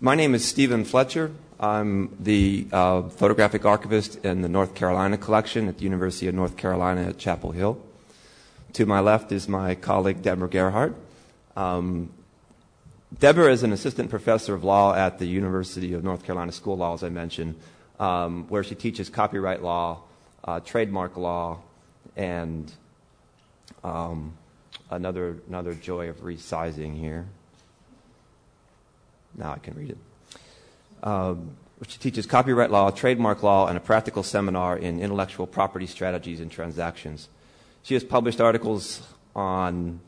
My name is Stephen Fletcher. I'm the photographic archivist in the North Carolina collection at the University of North Carolina at Chapel Hill. To my left is my colleague, Deborah Gerhardt. Deborah is an assistant professor of law at the University of North Carolina School of Law, as I mentioned, where she teaches copyright law, trademark law, and another joy of resizing here. Now I can read it. She teaches copyright law, trademark law, and a practical seminar in intellectual property strategies and transactions. She has published articles on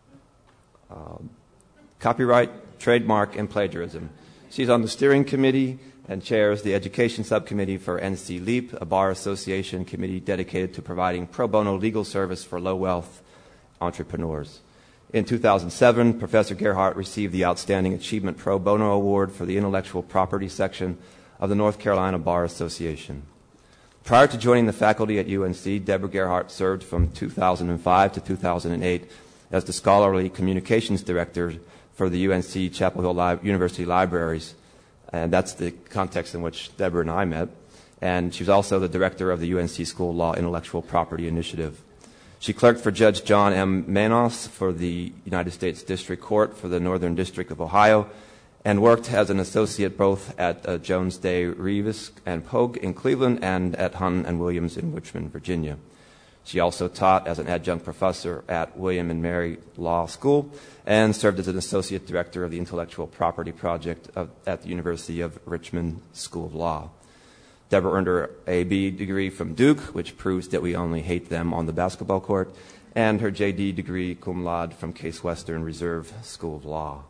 copyright, trademark, and plagiarism. She's on the steering committee and chairs the education subcommittee for NC LEAP, a bar association committee dedicated to providing pro bono legal service for low-wealth entrepreneurs. In 2007, Professor Gerhardt received the Outstanding Achievement Pro Bono Award for the Intellectual Property section of the North Carolina Bar Association. Prior to joining the faculty at UNC, Deborah Gerhardt served from 2005 to 2008 as the Scholarly Communications Director for the UNC Chapel Hill University Libraries, and that's the context in which Deborah and I met. And she was also the director of the UNC School of Law Intellectual Property Initiative. She clerked for Judge John M. Manos for the United States District Court for the Northern District of Ohio and worked as an associate both at Jones Day Revis and Pogue in Cleveland and at Hunn and Williams in Richmond, Virginia. She also taught as an adjunct professor at William and Mary Law School and served as an associate director of the Intellectual Property Project at the University of Richmond School of Law. Deborah earned her A.B. degree from Duke, which proves that we only hate them on the basketball court, and her J.D. degree cum laude from Case Western Reserve School of Law.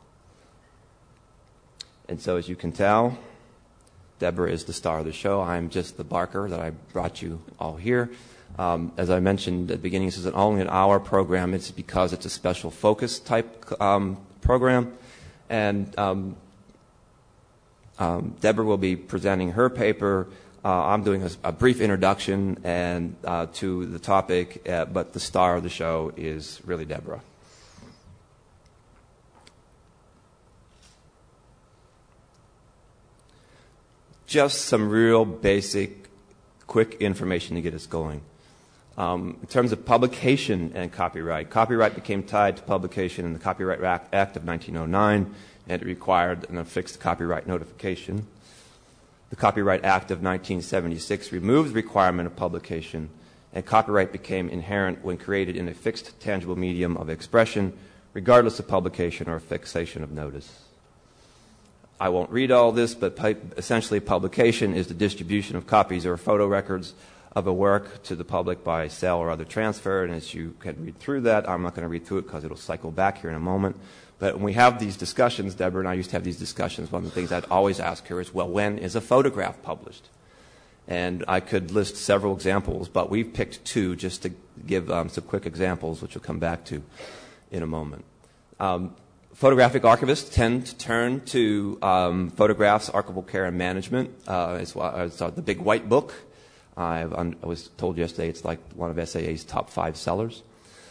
And so, as you can tell, Deborah is the star of the show. I'm just the barker that I brought you all here. As I mentioned at the beginning, this is only an hour program. It's because it's a special focus type program. And Deborah will be presenting her paper. I'm doing a brief introduction and to the topic, but the star of the show is really Deborah. Just some real basic, quick information to get us going. In terms of publication and copyright became tied to publication in the Copyright Act of 1909, and it required an affixed copyright notification. The Copyright Act of 1976 removed the requirement of publication, and copyright became inherent when created in a fixed, tangible medium of expression, regardless of publication or fixation of notice. I won't read all this, but essentially publication is the distribution of copies or photo records of a work to the public by sale or other transfer, and as you can read through that, I'm not going to read through it because it'll cycle back here in a moment. But when we have these discussions, Deborah and I used to have these discussions, one of the things I'd always ask her is, well, when is a photograph published? And I could list several examples, but we've picked two just to give some quick examples, which we'll come back to in a moment. Photographic archivists tend to turn to photographs, archival care, and management. It's the big white book. I was told yesterday it's like one of SAA's top 5 sellers.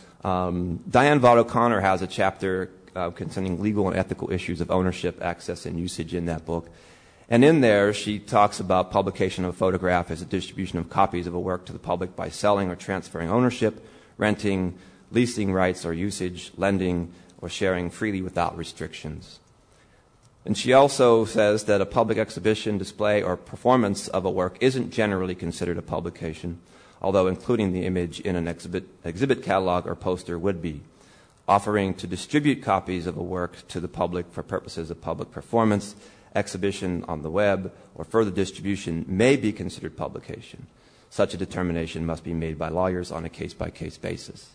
Diane Vaught O'Connor has a chapter concerning legal and ethical issues of ownership, access, and usage in that book. And in there, she talks about publication of a photograph as a distribution of copies of a work to the public by selling or transferring ownership, renting, leasing rights or usage, lending, or sharing freely without restrictions. And she also says that a public exhibition, display, or performance of a work isn't generally considered a publication, although including the image in an exhibit catalog or poster would be. Offering to distribute copies of a work to the public for purposes of public performance, exhibition on the web, or further distribution may be considered publication. Such a determination must be made by lawyers on a case-by-case basis,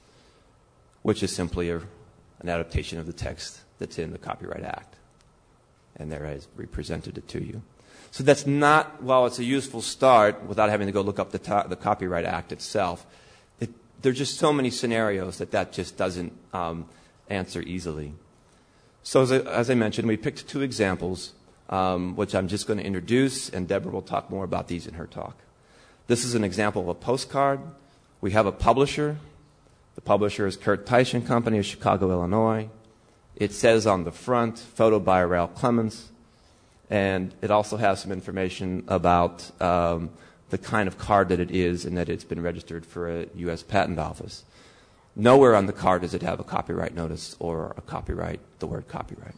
which is simply an adaptation of the text that's in the Copyright Act. And there I represented it to you. So that's not, while it's a useful start, without having to go look up the Copyright Act itself, there's just so many scenarios that just doesn't answer easily. So as I mentioned, we picked two examples, which I'm just going to introduce, and Deborah will talk more about these in her talk. This is an example of a postcard. We have a publisher. The publisher is Kurt Teich and Company of Chicago, Illinois. It says on the front, photo by Raoul Clemens. And it also has some information about the kind of card that it is and that it's been registered for a U.S. Patent Office. Nowhere on the card does it have a copyright notice or the word copyright.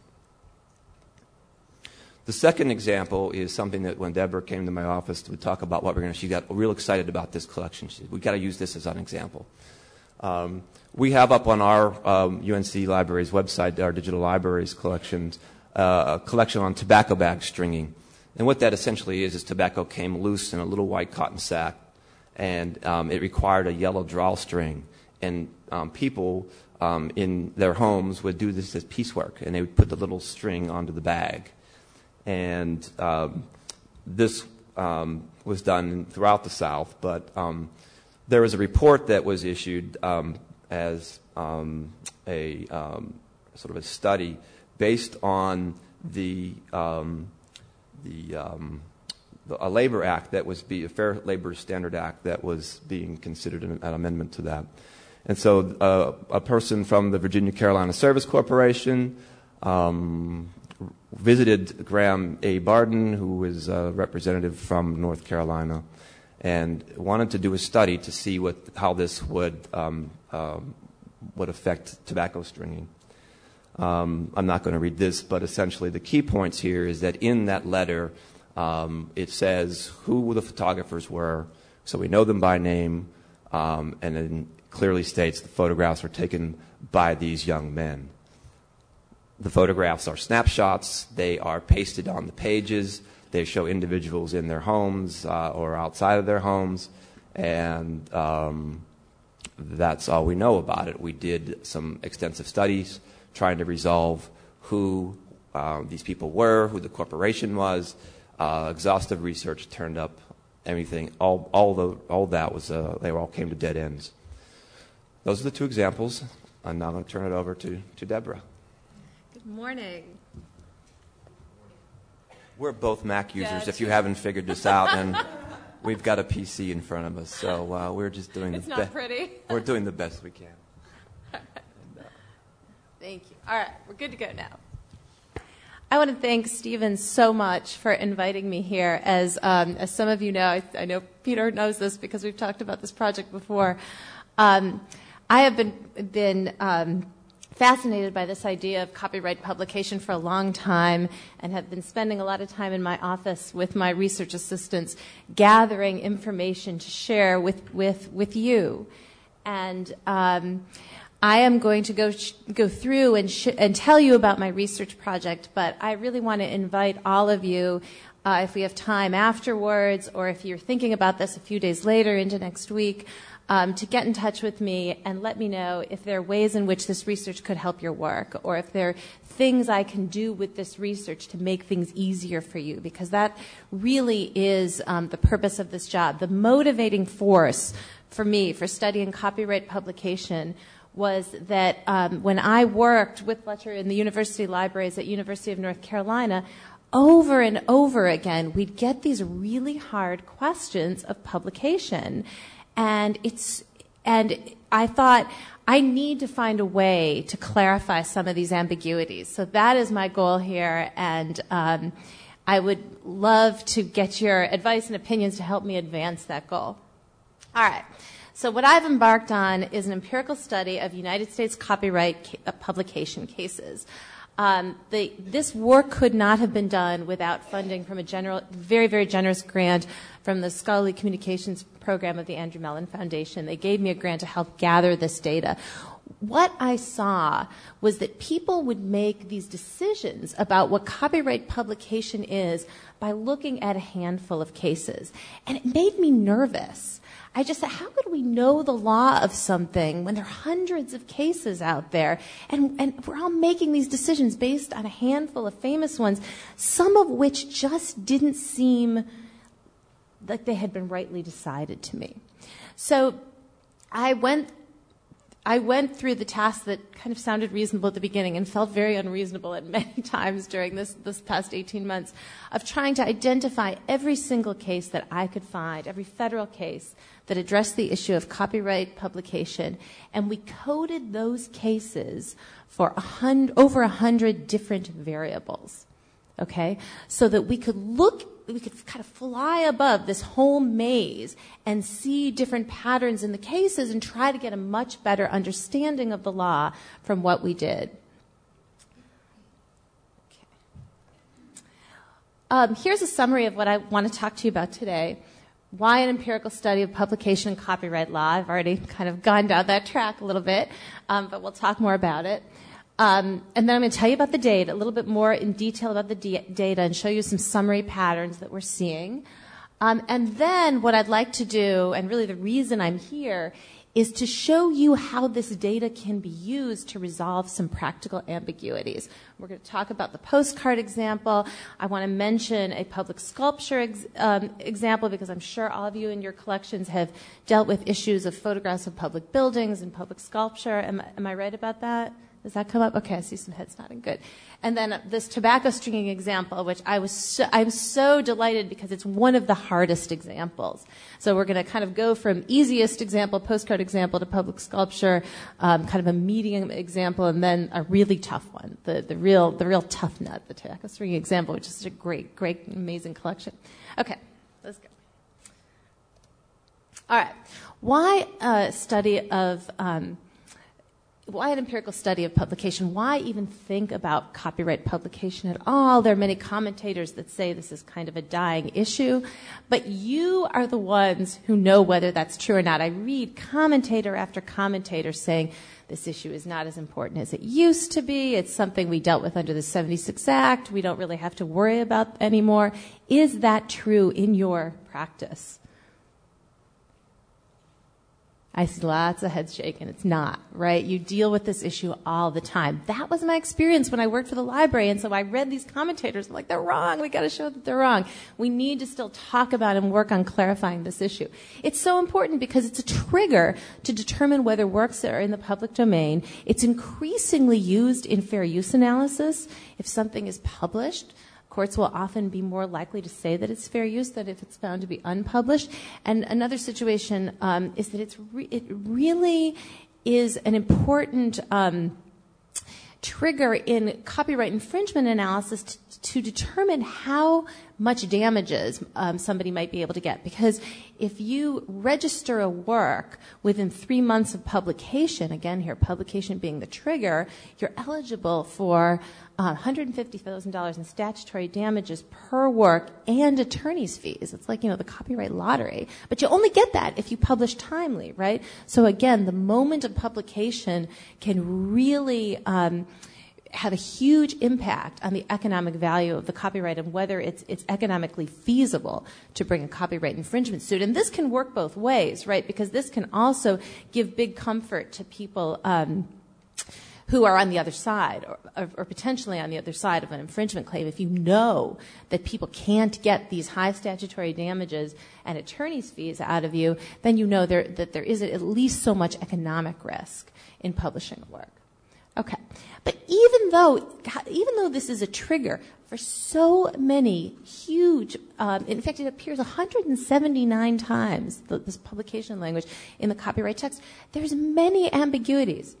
The second example is something that when Deborah came to my office to talk about what we're going to, she got real excited about this collection. She said, we've got to use this as an example. We have up on our UNC Libraries website, our digital libraries collections, a collection on tobacco bag stringing. And what that essentially is tobacco came loose in a little white cotton sack, and it required a yellow drawstring. And people in their homes would do this as piecework, and they would put the little string onto the bag. And this was done throughout the South, but there was a report that was issued as a sort of a study based on a labor act that was a Fair Labor Standard Act that was being considered an amendment to that. And so a person from the Virginia Carolina Service Corporation visited Graham A. Barden, who was a representative from North Carolina, and wanted to do a study to see how this would affect tobacco stringing. I'm not going to read this, but essentially the key points here is that in that letter it says who the photographers were, so we know them by name, and then clearly states the photographs were taken by these young men. The photographs are snapshots. They are pasted on the pages. They show individuals in their homes or outside of their homes, and that's all we know about it. We did some extensive studies trying to resolve who these people were, who the corporation was. Exhaustive research turned up everything. All that was they all came to dead ends. Those are the two examples. I'm now going to turn it over to Deborah. Good morning. We're both Mac users, if you haven't figured this out, and we've got a PC in front of us, so we're just doing it's not pretty. We're doing the best we can. Thank you. All right, we're good to go now. I want to thank Stephen so much for inviting me here. As some of you know, I know Peter knows this because we've talked about this project before. I have been fascinated by this idea of copyright publication for a long time and have been spending a lot of time in my office with my research assistants gathering information to share with you. And I am going to go through and tell you about my research project, but I really want to invite all of you, if we have time afterwards or if you're thinking about this a few days later into next week, to get in touch with me and let me know if there are ways in which this research could help your work or if there are things I can do with this research to make things easier for you, because that really is the purpose of this job. The motivating force for me for studying copyright publication was that when I worked with Fletcher in the university libraries at University of North Carolina, over and over again, we'd get these really hard questions of publication. And I thought, I need to find a way to clarify some of these ambiguities. So that is my goal here, and I would love to get your advice and opinions to help me advance that goal. All right. So what I've embarked on is an empirical study of United States copyright publication cases. This work could not have been done without funding from a very, very generous grant from the Scholarly Communications Program of the Andrew Mellon Foundation. They gave me a grant to help gather this data. What I saw was that people would make these decisions about what copyright publication is by looking at a handful of cases. And it made me nervous. I just said, how could we know the law of something when there are hundreds of cases out there and we're all making these decisions based on a handful of famous ones, some of which just didn't seem like they had been rightly decided to me. So I went through the task that kind of sounded reasonable at the beginning and felt very unreasonable at many times during this past 18 months of trying to identify every single case that I could find, every federal case that addressed the issue of copyright publication, and we coded those cases for over 100 different variables. okay, so that we could kind of fly above this whole maze and see different patterns in the cases and try to get a much better understanding of the law from what we did. Here's a summary of what I want to talk to you about today. Why an empirical study of publication and copyright law. I've already kind of gone down that track a little bit, but we'll talk more about it. And then I'm going to tell you about the data, a little bit more in detail about the data, and show you some summary patterns that we're seeing. And then what I'd like to do, and really the reason I'm here, is to show you how this data can be used to resolve some practical ambiguities. We're going to talk about the postcard example. I want to mention a public sculpture example, because I'm sure all of you in your collections have dealt with issues of photographs of public buildings and public sculpture. Am I right about that? Does that come up? Okay, I see some heads nodding. Good. And then this tobacco stringing example, which I'm so delighted because it's one of the hardest examples. So we're going to kind of go from easiest example, postcard example, to public sculpture, kind of a medium example, and then a really tough one, the real tough nut, the tobacco stringing example, which is such a great, amazing collection. Okay, let's go. All right. Why an empirical study of publication? Why even think about copyright publication at all? There are many commentators that say this is kind of a dying issue, but you are the ones who know whether that's true or not. I read commentator after commentator saying this issue is not as important as it used to be. It's something we dealt with under the 76 Act. We don't really have to worry about anymore. Is that true in your practice? I see lots of heads shaking. It's not, right? You deal with this issue all the time. That was my experience when I worked for the library, and so I read these commentators. I'm like, they're wrong. We got to show that they're wrong. We need to still talk about and work on clarifying this issue. It's so important because it's a trigger to determine whether works are in the public domain. It's increasingly used in fair use analysis. If something is published, courts will often be more likely to say that it's fair use than if it's found to be unpublished. And another situation is that it really is an important trigger in copyright infringement analysis to determine how much damages somebody might be able to get. Because if you register a work within 3 months of publication, again here, publication being the trigger, you're eligible for $150,000 in statutory damages per work and attorney's fees. It's like, the copyright lottery. But you only get that if you publish timely, right? So again, the moment of publication can really have a huge impact on the economic value of the copyright and whether it's economically feasible to bring a copyright infringement suit. And this can work both ways, right? Because this can also give big comfort to people who are on the other side or potentially on the other side of an infringement claim. If you know that people can't get these high statutory damages and attorney's fees out of you, then you know that there is at least so much economic risk in publishing a work. Okay. But even though this is a trigger for so many huge, in fact, it appears 179 times, this publication language in the copyright text, there's many ambiguities.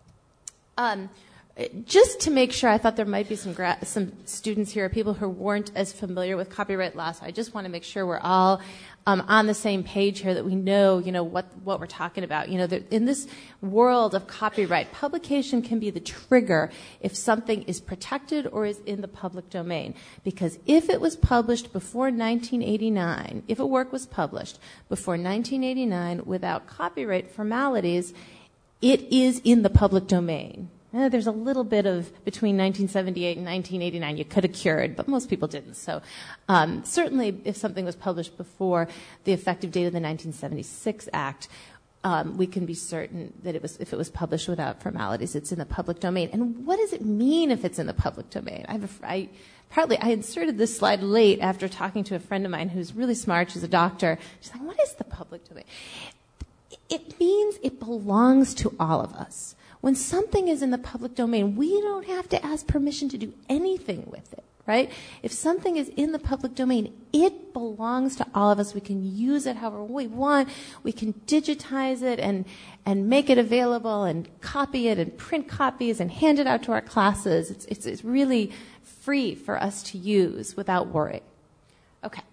Just to make sure, I thought there might be some students here, people who weren't as familiar with copyright law, so I just want to make sure we're all on the same page here, that we know, what we're talking about. In this world of copyright, publication can be the trigger if something is protected or is in the public domain. Because if it was published before 1989, if a work was published before 1989 without copyright formalities, it is in the public domain. There's a little bit of between 1978 and 1989 you could have cured, but most people didn't. So certainly if something was published before the effective date of the 1976 Act, we can be certain that if it was published without formalities, it's in the public domain. And what does it mean if it's in the public domain? I inserted this slide late after talking to a friend of mine who's really smart. She's a doctor. She's like, what is the public domain? It means it belongs to all of us. When something is in the public domain, we don't have to ask permission to do anything with it, right? If something is in the public domain, it belongs to all of us. We can use it however we want. We can digitize it and make it available and copy it and print copies and hand it out to our classes. It's really free for us to use without worry. Okay.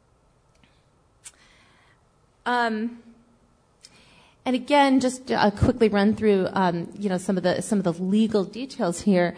And again, just quickly run through, some of the legal details here.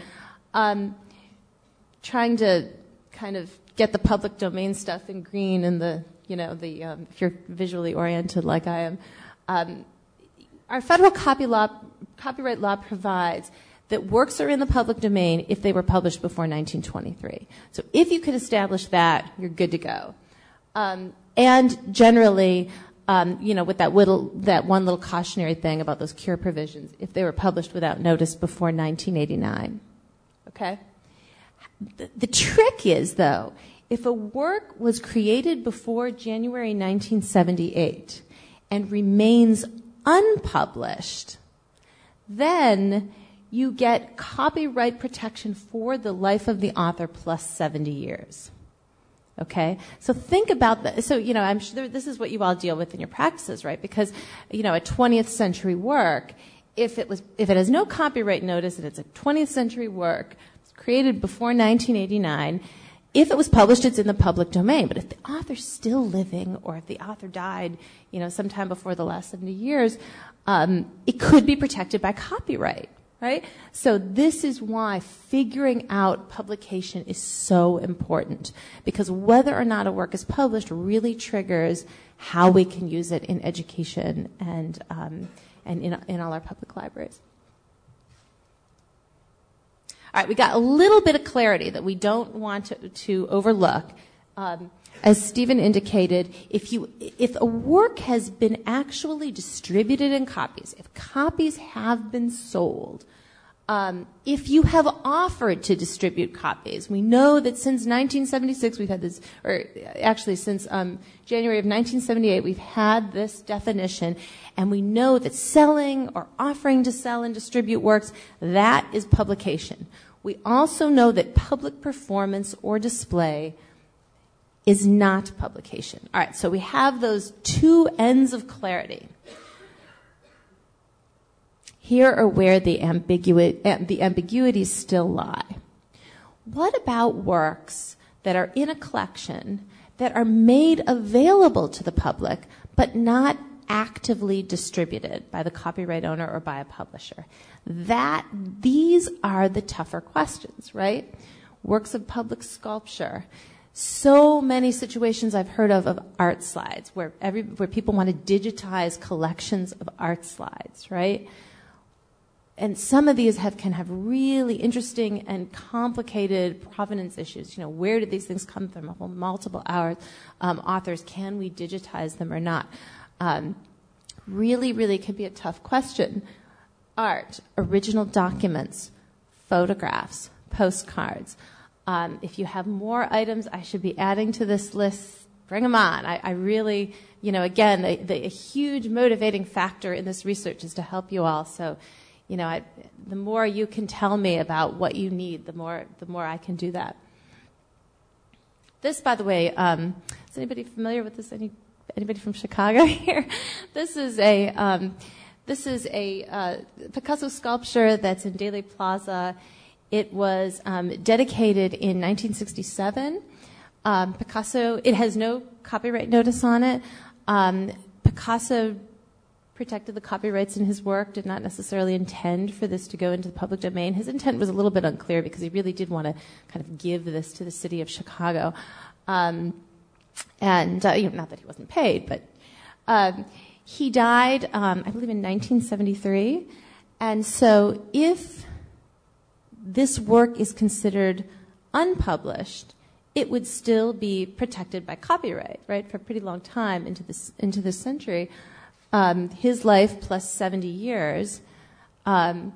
Trying to kind of get the public domain stuff in green and if you're visually oriented like I am. Our federal copyright law provides that works are in the public domain if they were published before 1923. So if you could establish that, you're good to go. And generally, with that one little cautionary thing about those cure provisions, if they were published without notice before 1989. Okay? The trick is, though, if a work was created before January 1978 and remains unpublished, then you get copyright protection for the life of the author plus 70 years. Okay? So think about that. So, I'm sure this is what you all deal with in your practices, right? Because, a 20th century work, if it has no copyright notice and it's a 20th century work, created before 1989, if it was published, it's in the public domain. But if the author's still living, or if the author died, sometime before the last 70 years, it could be protected by copyright, right? So this is why figuring out publication is so important, because whether or not a work is published really triggers how we can use it in education and in all our public libraries. All right, we got a little bit of clarity that we don't want to overlook. As Stephen indicated, if a work has been actually distributed in copies, if copies have been sold, if you have offered to distribute copies, we know that since 1976 we've had this, or actually since January of 1978 we've had this definition, and we know that selling or offering to sell and distribute works, that is publication. We also know that public performance or display is not publication. All right, so we have those two ends of clarity. Here are where the ambiguities still lie. What about works that are in a collection that are made available to the public but not actively distributed by the copyright owner or by a publisher? These are the tougher questions, right? Works of public sculpture. So many situations I've heard of art slides where people want to digitize collections of art slides, right? And some of these can have really interesting and complicated provenance issues. Where did these things come from? Multiple authors. Can we digitize them or not? Really, really can be a tough question. Art, original documents, photographs, postcards. If you have more items I should be adding to this list, bring them on. I really, again, a huge motivating factor in this research is to help you all. So, the more you can tell me about what you need, the more I can do that. This, by the way, is anybody familiar with this? Anybody from Chicago here? This is a Picasso sculpture that's in Daley Plaza. It was dedicated in 1967. Picasso, it has no copyright notice on it. Picasso protected the copyrights in his work, did not necessarily intend for this to go into the public domain. His intent was a little bit unclear because he really did want to kind of give this to the city of Chicago. Not that he wasn't paid, but he died, I believe, in 1973. And so if this work is considered unpublished, it would still be protected by copyright, right, for a pretty long time into this century. His life plus 70 years. But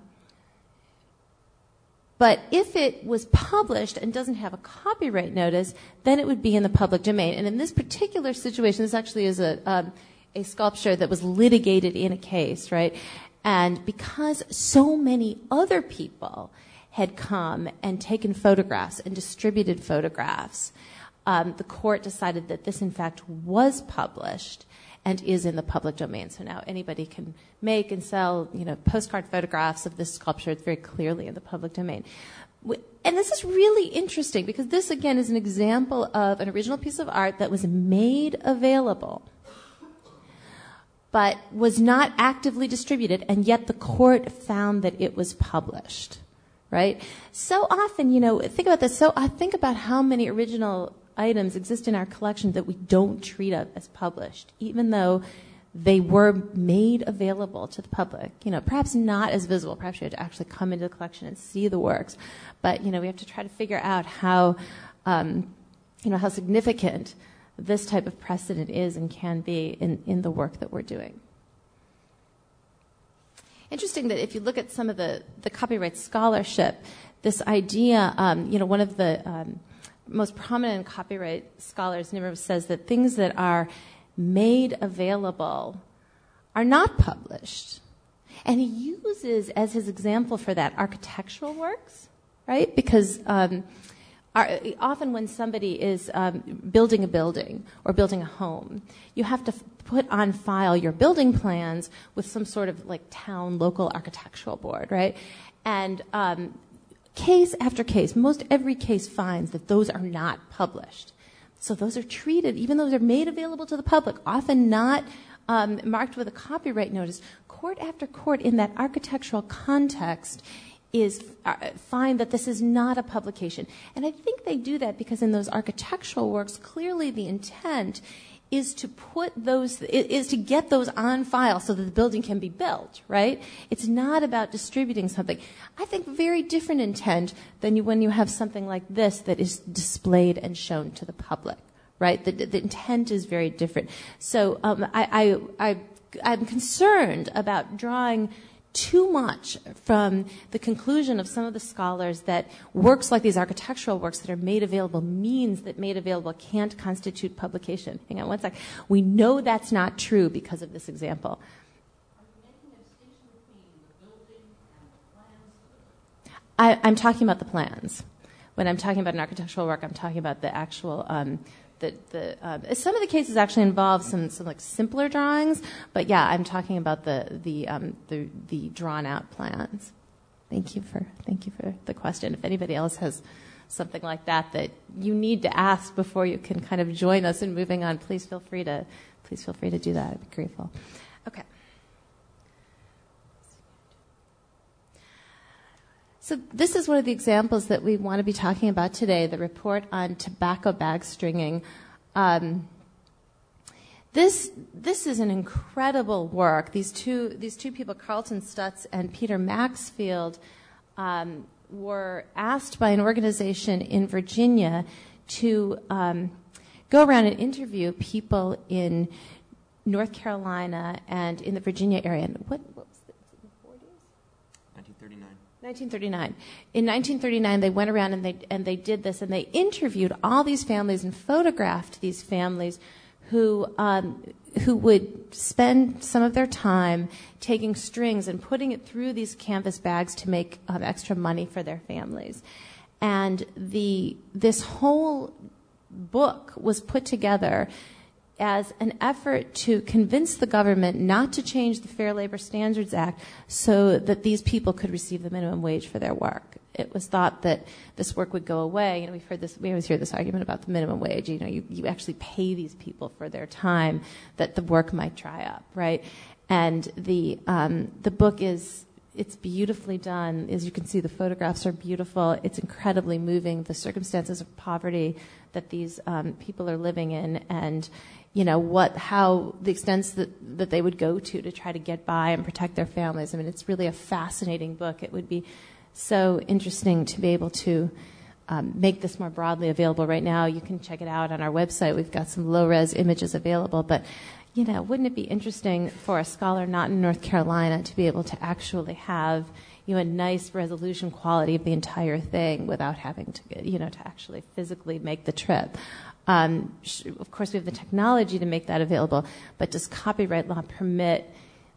if it was published and doesn't have a copyright notice, then it would be in the public domain. And in this particular situation, this actually is a sculpture that was litigated in a case, right? And because so many other people had come and taken photographs and distributed photographs, the court decided that this, in fact, was published and is in the public domain. So now anybody can make and sell, postcard photographs of this sculpture. It's very clearly in the public domain. And this is really interesting because this, again, is an example of an original piece of art that was made available but was not actively distributed, and yet the court found that it was published, right? So often, think about this. So I think about how many original items exist in our collection that we don't treat as published, even though they were made available to the public. Perhaps not as visible. Perhaps you have to actually come into the collection and see the works. But, we have to try to figure out how significant this type of precedent is and can be in the work that we're doing. Interesting that if you look at some of the copyright scholarship, this idea, one of the most prominent copyright scholars, Nimmer, says that things that are made available are not published. And he uses as his example for that architectural works, right? Because often when somebody is building a building or building a home, you have to put on file your building plans with some sort of town local architectural board, right? And case after case, most every case finds that those are not published. So those are treated, even though they're made available to the public, often not marked with a copyright notice. Court after court in that architectural context find that this is not a publication. And I think they do that because in those architectural works, clearly the intent is to get those on file so that the building can be built, right? It's not about distributing something. I think very different intent than when you have something like this that is displayed and shown to the public, right? The intent is very different. So I'm concerned about drawing too much from the conclusion of some of the scholars that works like these architectural works that are made available means that made available can't constitute publication. Hang on one sec. We know that's not true because of this example. Are you making a distinction between the building and the plans? I'm talking about the plans. When I'm talking about an architectural work, I'm talking about the actual some of the cases actually involve some simpler drawings, but yeah, I'm talking about the drawn out plans. Thank you for the question. If anybody else has something like that you need to ask before you can kind of join us in moving on, please feel free to do that. I'd be grateful. Okay. So this is one of the examples that we want to be talking about today, the report on tobacco bag stringing. This is an incredible work. These two people, Carlton Stutz and Peter Maxfield, were asked by an organization in Virginia to go around and interview people in North Carolina and in the Virginia area. And what was it? In the 40s? 1939. In 1939, they went around and they did this, and they interviewed all these families and photographed these families who would spend some of their time taking strings and putting it through these canvas bags to make extra money for their families. And this whole book was put together as an effort to convince the government not to change the Fair Labor Standards Act so that these people could receive the minimum wage for their work. It was thought that this work would go away. We always hear this argument about the minimum wage. You actually pay these people for their time, that the work might dry up, right? And the book it's beautifully done. As you can see, the photographs are beautiful. It's incredibly moving, the circumstances of poverty that these people are living in, and how the extents that they would go to try to get by and protect their families. I mean, it's really a fascinating book. It would be so interesting to be able to make this more broadly available. Right now, you can check it out on our website. We've got some low-res images available, but wouldn't it be interesting for a scholar not in North Carolina to be able to actually have a nice resolution quality of the entire thing without having to to actually physically make the trip? Of course, we have the technology to make that available, but does copyright law permit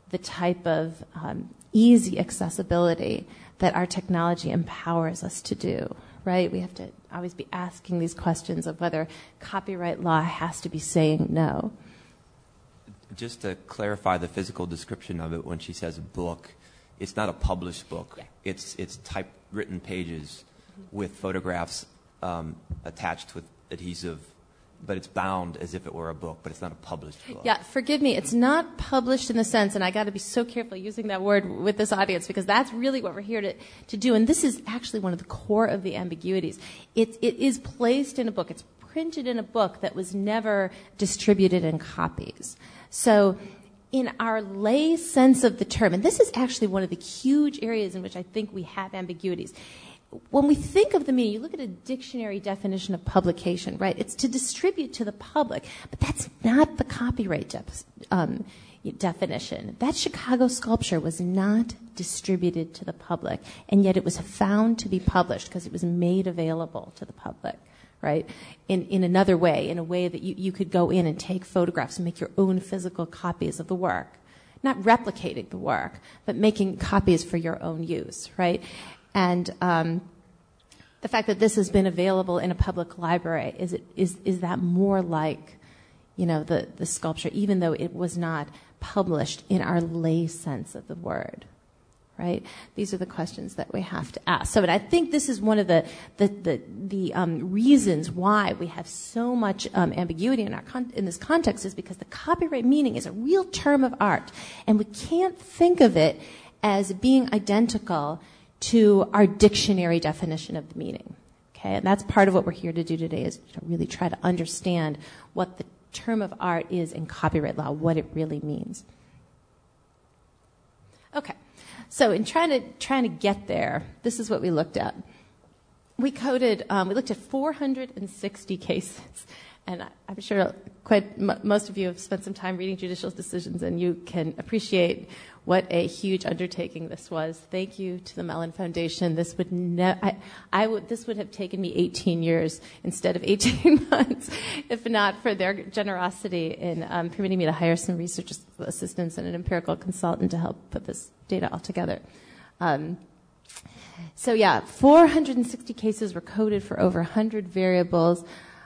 the type of easy accessibility that our technology empowers us to do, right? We have to always be asking these questions of whether copyright law has to be saying no. Just to clarify the physical description of it, when she says book, it's not a published book. Yeah. It's typewritten pages with photographs attached with adhesive, but it's bound as if it were a book, but it's not a published book. Yeah, forgive me. It's not published in the sense, and I got to be so careful using that word with this audience because that's really what we're here to do. And this is actually one of the core of the ambiguities. It is placed in a book. It's printed in a book that was never distributed in copies. So in our lay sense of the term, and this is actually one of the huge areas in which I think we have ambiguities. When we think of the meaning, you look at a dictionary definition of publication, right? It's to distribute to the public, but that's not the copyright definition. That Chicago sculpture was not distributed to the public, and yet it was found to be published because it was made available to the public, right? In another way, in a way that you could go in and take photographs and make your own physical copies of the work. Not replicating the work, but making copies for your own use, right? And the fact that this has been available in a public library, is that more like, the sculpture, even though it was not published in our lay sense of the word, right? These are the questions that we have to ask. So, and I think this is one of the reasons why we have so much ambiguity in this context is because the copyright meaning is a real term of art, and we can't think of it as being identical to our dictionary definition of the meaning. Okay, and that's part of what we're here to do today is to really try to understand what the term of art is in copyright law, what it really means. Okay, so in trying to get there, this is what we looked at. We looked at 460 cases, and I'm sure most of you have spent some time reading judicial decisions, and you can appreciate what a huge undertaking this was. Thank you to the Mellon Foundation. This would this would have taken me 18 years instead of 18 months, if not for their generosity in permitting me to hire some research assistants and an empirical consultant to help put this data all together. 460 cases were coded for over 100 variables.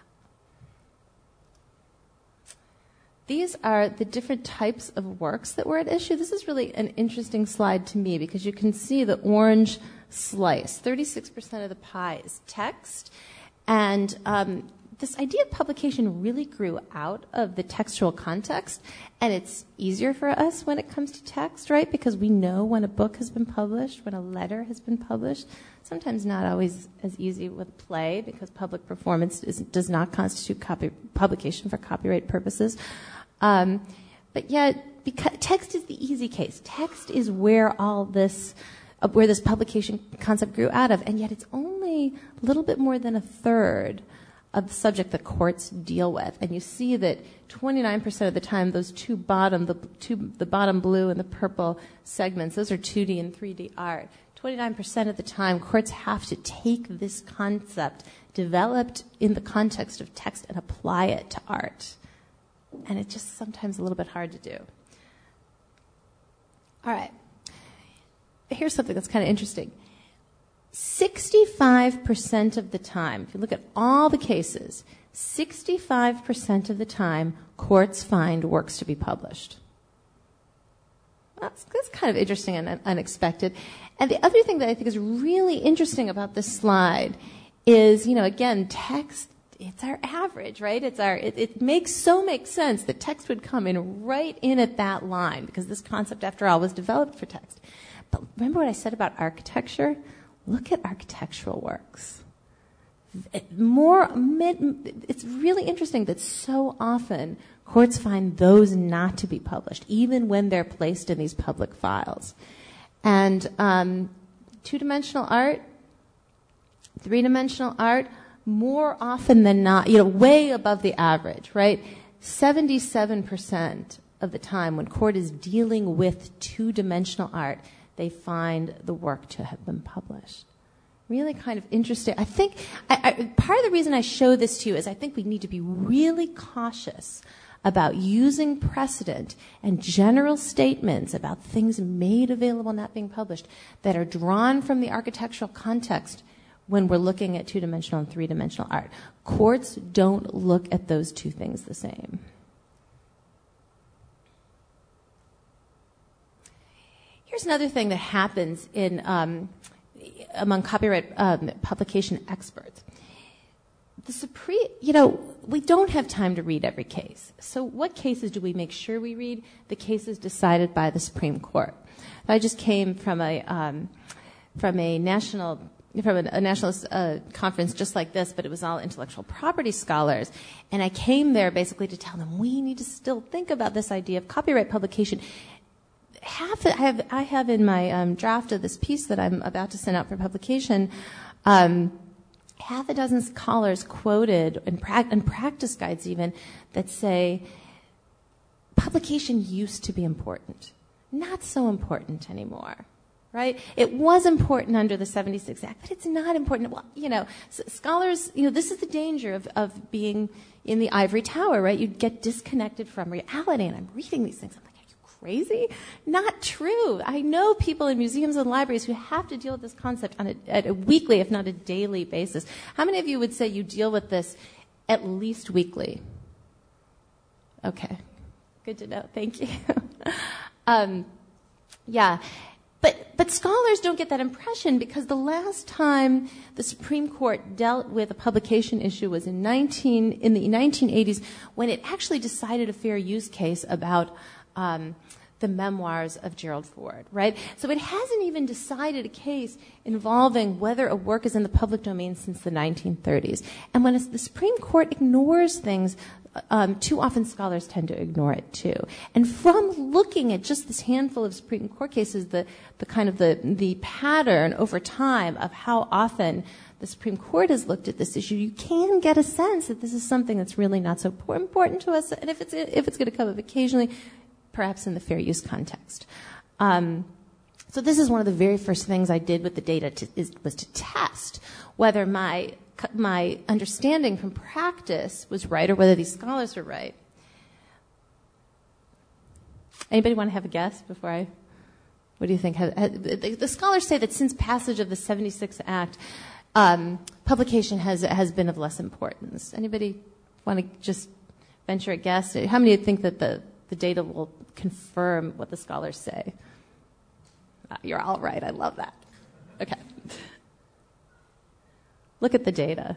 These are the different types of works that were at issue. This is really an interesting slide to me because you can see the orange slice. 36% of the pie is text. And this idea of publication really grew out of the textual context. And it's easier for us when it comes to text, right? Because we know when a book has been published, when a letter has been published. Sometimes not always as easy with play because public performance does not constitute publication for copyright purposes. But yet, because text is the easy case. Text is where this publication concept grew out of, and yet it's only a little bit more than a third of the subject that courts deal with. And you see that 29% of the time, those the bottom blue and the purple segments, those are 2D and 3D art. 29% of the time, courts have to take this concept developed in the context of text and apply it to art. And it's just sometimes a little bit hard to do. All right. Here's something that's kind of interesting. 65% of the time, if you look at all the cases, 65% of the time, courts find works to be published. That's kind of interesting and unexpected. And the other thing that I think is really interesting about this slide is, again, text, it's our average, right? It makes sense that text would come in right in at that line because this concept, after all, was developed for text. But remember what I said about architecture? Look at architectural works. It's really interesting that so often courts find those not to be published, even when they're placed in these public files. And two-dimensional art, three-dimensional art, more often than not, way above the average, right? 77% of the time when court is dealing with two-dimensional art, they find the work to have been published. Really kind of interesting. I think part of the reason I show this to you is I think we need to be really cautious about using precedent and general statements about things made available not being published that are drawn from the architectural context when we're looking at two-dimensional and three-dimensional art. Courts don't look at those two things the same. Here's another thing that happens in among copyright publication experts. The Supreme, we don't have time to read every case. So what cases do we make sure we read? The cases decided by the Supreme Court. I just came from a nationalist conference just like this, but it was all intellectual property scholars. And I came there basically to tell them we need to still think about this idea of copyright publication. I have in my draft of this piece that I'm about to send out for publication, half a dozen scholars quoted and practice guides even that say publication used to be important, not so important anymore. Right? It was important under the 76 Act, but it's not important. Well, scholars, this is the danger of being in the ivory tower, right? You get disconnected from reality, and I'm reading these things. I'm like, are you crazy? Not true. I know people in museums and libraries who have to deal with this concept at a weekly, if not a daily basis. How many of you would say you deal with this at least weekly? Okay. Good to know. Thank you. Yeah. But scholars don't get that impression because the last time the Supreme Court dealt with a publication issue was in the 1980s when it actually decided a fair use case about the memoirs of Gerald Ford, right? So it hasn't even decided a case involving whether a work is in the public domain since the 1930s. And when the Supreme Court ignores things, too often scholars tend to ignore it too. And from looking at just this handful of Supreme Court cases, the pattern over time of how often the Supreme Court has looked at this issue, you can get a sense that this is something that's really not so important to us. And if it's going to come up occasionally, perhaps in the fair use context. So this is one of the very first things I did with the data was to test whether my understanding from practice was right or whether these scholars were right. Anybody want to have a guess before what do you think? The scholars say that since passage of the 76 Act, publication has been of less importance. Anybody want to just venture a guess? How many think that the data will confirm what the scholars say? You're all right. I love that. Okay. Look at the data.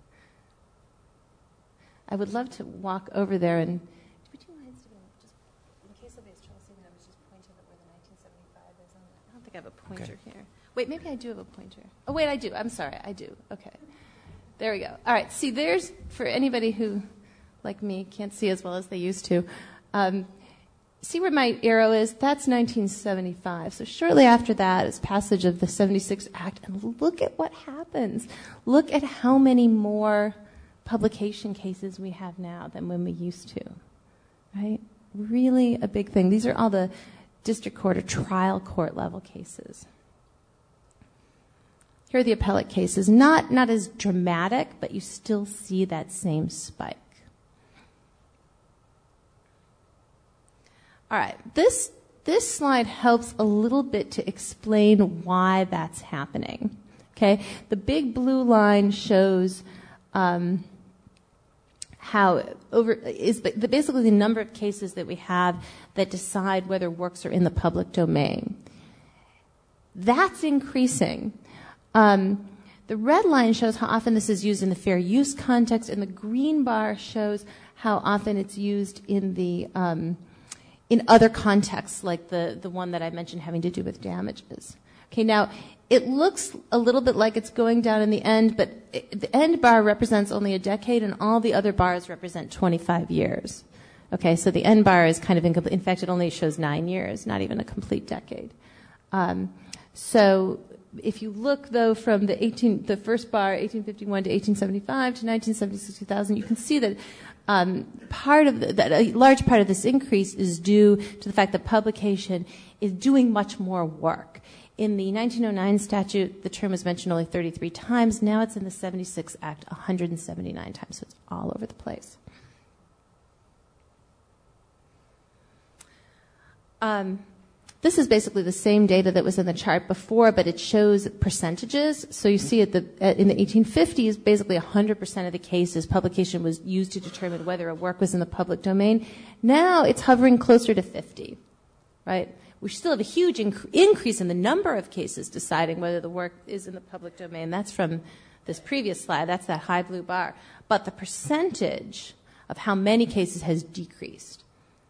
I would love to walk over there and... Would you mind sticking just in case somebody's trouble seeing, I was just pointing at where the 1975 is on that. I don't think I have a pointer here. Wait, maybe I do have a pointer. Oh, wait, I do. I'm sorry. I do. Okay. There we go. All right. See, there's, for anybody who, like me, can't see as well as they used to, see where my arrow is? That's 1975. So shortly after that is passage of the 76 Act. And look at what happens. Look at how many more publication cases we have now than when we used to. Right? Really a big thing. These are all the district court or trial court level cases. Here are the appellate cases. Not as dramatic, but you still see that same spike. All right, this slide helps a little bit to explain why that's happening. Okay, the big blue line shows how basically the number of cases that we have that decide whether works are in the public domain. That's increasing. The red line shows how often this is used in the fair use context, and the green bar shows how often it's used in the in other contexts, like the one that I mentioned having to do with damages. Okay, now, it looks a little bit like it's going down in the end, but the end bar represents only a decade, and all the other bars represent 25 years. Okay, so the end bar is kind of incomplete. In fact, it only shows 9 years, not even a complete decade. So if you look, though, from the first bar, 1851 to 1875 to 1976 to 2000, you can see that a large part of this increase is due to the fact that publication is doing much more work. In the 1909 statute, the term was mentioned only 33 times. Now it's in the 76 Act 179 times, so it's all over the place. This is basically the same data that was in the chart before, but it shows percentages. So you see in the 1850s, basically 100% of the cases, publication was used to determine whether a work was in the public domain. Now it's hovering closer to 50, right? We still have a huge increase in the number of cases deciding whether the work is in the public domain. That's from this previous slide. That's that high blue bar. But the percentage of how many cases has decreased.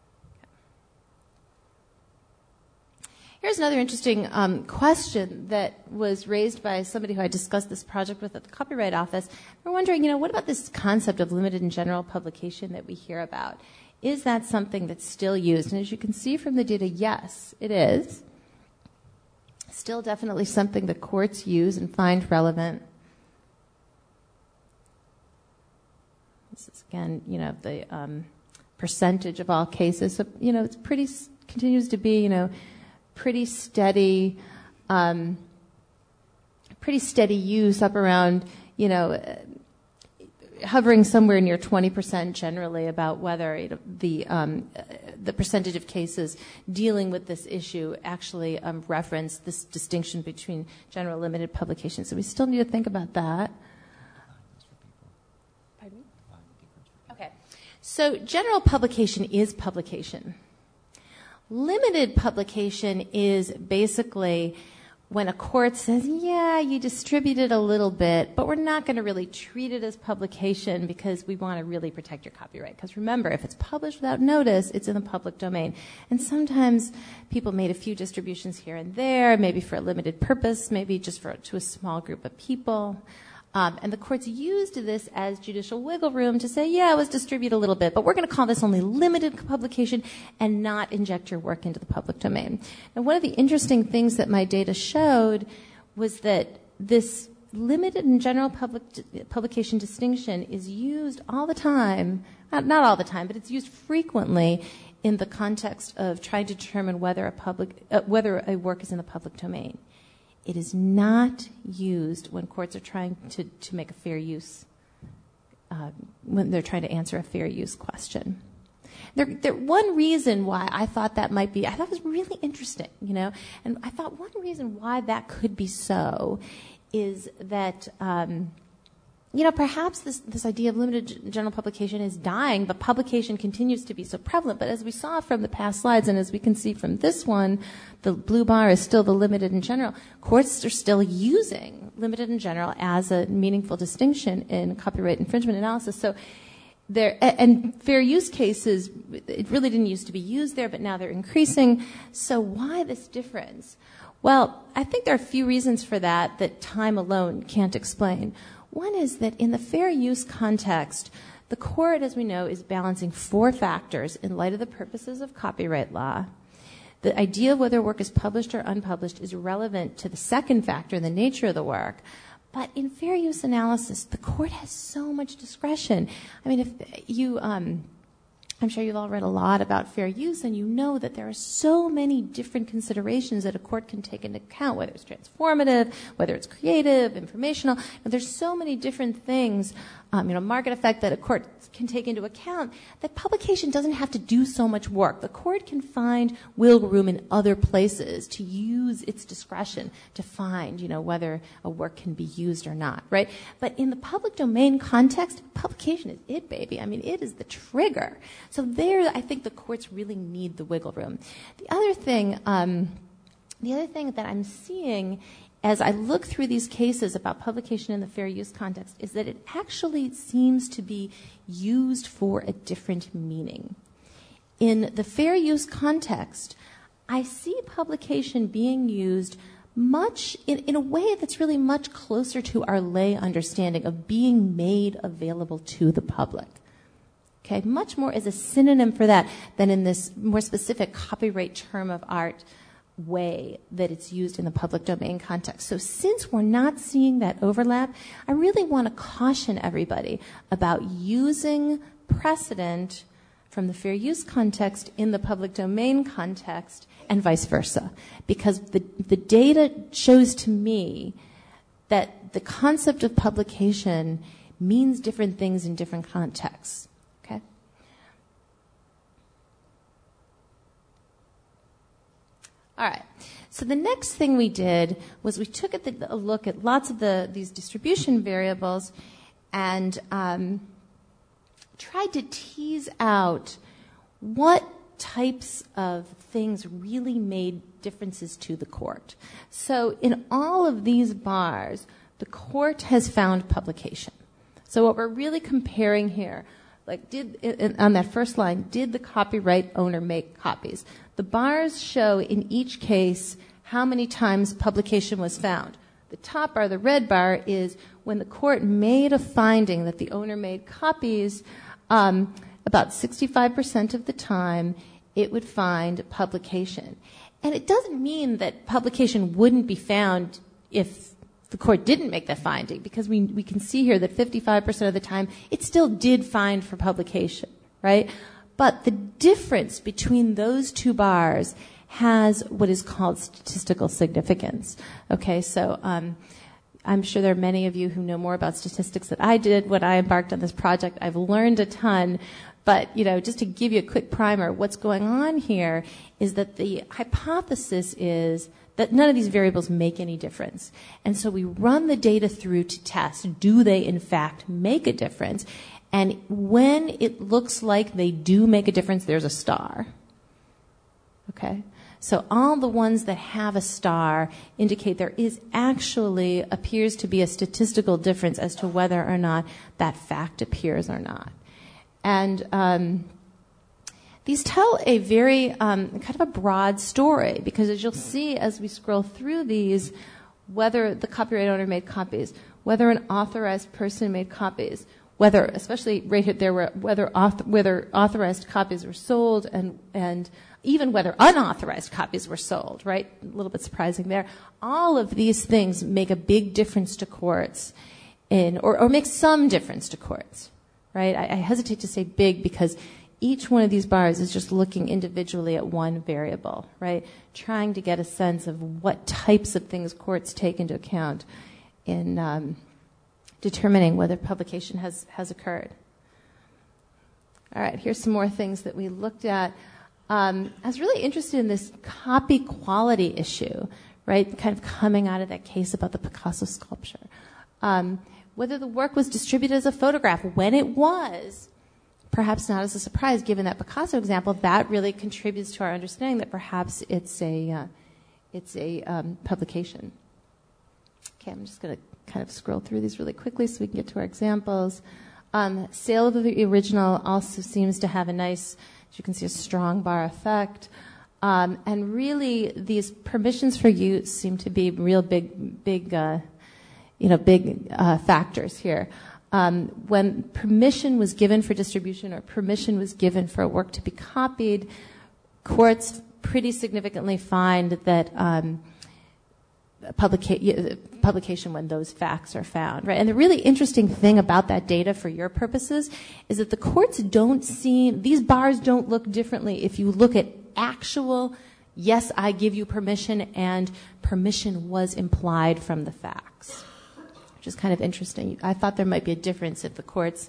Here's another interesting question that was raised by somebody who I discussed this project with at the Copyright Office. We're wondering, what about this concept of limited and general publication that we hear about? Is that something that's still used? And as you can see from the data, yes, it is. Still definitely something that courts use and find relevant. This is, again, the percentage of all cases. So, it's continues to be, pretty steady use up around, hovering somewhere near 20% generally about whether the percentage of cases dealing with this issue actually reference this distinction between general and limited publication. So we still need to think about that. Pardon me? Okay. So general publication is publication. Limited publication is basically when a court says, yeah, you distributed a little bit, but we're not going to really treat it as publication because we want to really protect your copyright. Because remember, if it's published without notice, it's in the public domain. And sometimes people made a few distributions here and there, maybe for a limited purpose, maybe just to a small group of people. And the courts used this as judicial wiggle room to say, yeah, it was distributed a little bit, but we're going to call this only limited publication and not inject your work into the public domain. Now, one of the interesting things that my data showed was that this limited and general publication distinction is used all the time, not all the time, but it's used frequently in the context of trying to determine whether a work is in the public domain. It is not used when courts are trying to make a fair use, when they're trying to answer a fair use question. One reason why I thought that might be, I thought it was really interesting, and I thought one reason why that could be so is that, perhaps this idea of limited general publication is dying, but publication continues to be so prevalent. But as we saw from the past slides, and as we can see from this one, the blue bar is still the limited and general. Courts are still using limited and general as a meaningful distinction in copyright infringement analysis. So and fair use cases, it really didn't used to be used there, but now they're increasing. So why this difference? Well, I think there are a few reasons for that time alone can't explain. One is that in the fair use context, the court, as we know, is balancing 4 factors in light of the purposes of copyright law. The idea of whether a work is published or unpublished is relevant to the second factor, the nature of the work. But in fair use analysis, the court has so much discretion. I mean, if you, I'm sure you've all read a lot about fair use, and you know that there are so many different considerations that a court can take into account, whether it's transformative, whether it's creative, informational. And there's so many different things, market effect that a court can take into account, that publication doesn't have to do so much work. The court can find wiggle room in other places to use its discretion to find, whether a work can be used or not, right? But in the public domain context, publication is it, baby. I mean, it is the trigger. So there, I think the courts really need the wiggle room. The other thing that I'm seeing as I look through these cases about publication in the fair use context is that it actually seems to be used for a different meaning. In the fair use context, I see publication being used much in a way that's really much closer to our lay understanding of being made available to the public. Okay, much more as a synonym for that than in this more specific copyright term of art way that it's used in the public domain context. So since we're not seeing that overlap, I really want to caution everybody about using precedent from the fair use context in the public domain context and vice versa. Because the data shows to me that the concept of publication means different things in different contexts. Okay? All right. So the next thing we did was we took a look at lots of these distribution variables and tried to tease out what types of things really made differences to the court. So in all of these bars, the court has found publication. So what we're really comparing here, like on that first line, did the copyright owner make copies? The bars show in each case how many times publication was found. The top bar, the red bar, is when the court made a finding that the owner made copies, about 65% of the time it would find publication. And it doesn't mean that publication wouldn't be found if the court didn't make that finding, because we can see here that 55% of the time it still did find for publication, right? But the difference between those two bars has what is called statistical significance. Okay, so I'm sure there are many of you who know more about statistics than I did when I embarked on this project. I've learned a ton. But, just to give you a quick primer, what's going on here is that the hypothesis is that none of these variables make any difference. And so we run the data through to test, do they in fact make a difference? And when it looks like they do make a difference, there's a star. Okay? So all the ones that have a star indicate there appears to be a statistical difference as to whether or not that fact appears or not. And these tell a very kind of a broad story, because as you'll see as we scroll through these, whether the copyright owner made copies, whether an authorized person made copies, whether, especially right here, whether authorized copies were sold, and even whether unauthorized copies were sold, right? A little bit surprising there. All of these things make a big difference to courts, or make some difference to courts. Right? I hesitate to say big because each one of these bars is just looking individually at one variable, right? Trying to get a sense of what types of things courts take into account in determining whether publication has occurred. All right, here's some more things that we looked at. I was really interested in this copy quality issue, right? Kind of coming out of that case about the Picasso sculpture. Whether the work was distributed as a photograph. When it was, perhaps not as a surprise, given that Picasso example, that really contributes to our understanding that perhaps it's a publication. Okay, I'm just going to kind of scroll through these really quickly so we can get to our examples. Sale of the original also seems to have a nice, as you can see, a strong bar effect. And really, these permissions for use seem to be real big factors here. When permission was given for distribution or permission was given for a work to be copied, courts pretty significantly find that publication when those facts are found, right? And the really interesting thing about that data for your purposes is that the courts these bars don't look differently if you look at actual, yes, I give you permission, and permission was implied from the facts. Which is kind of interesting. I thought there might be a difference if a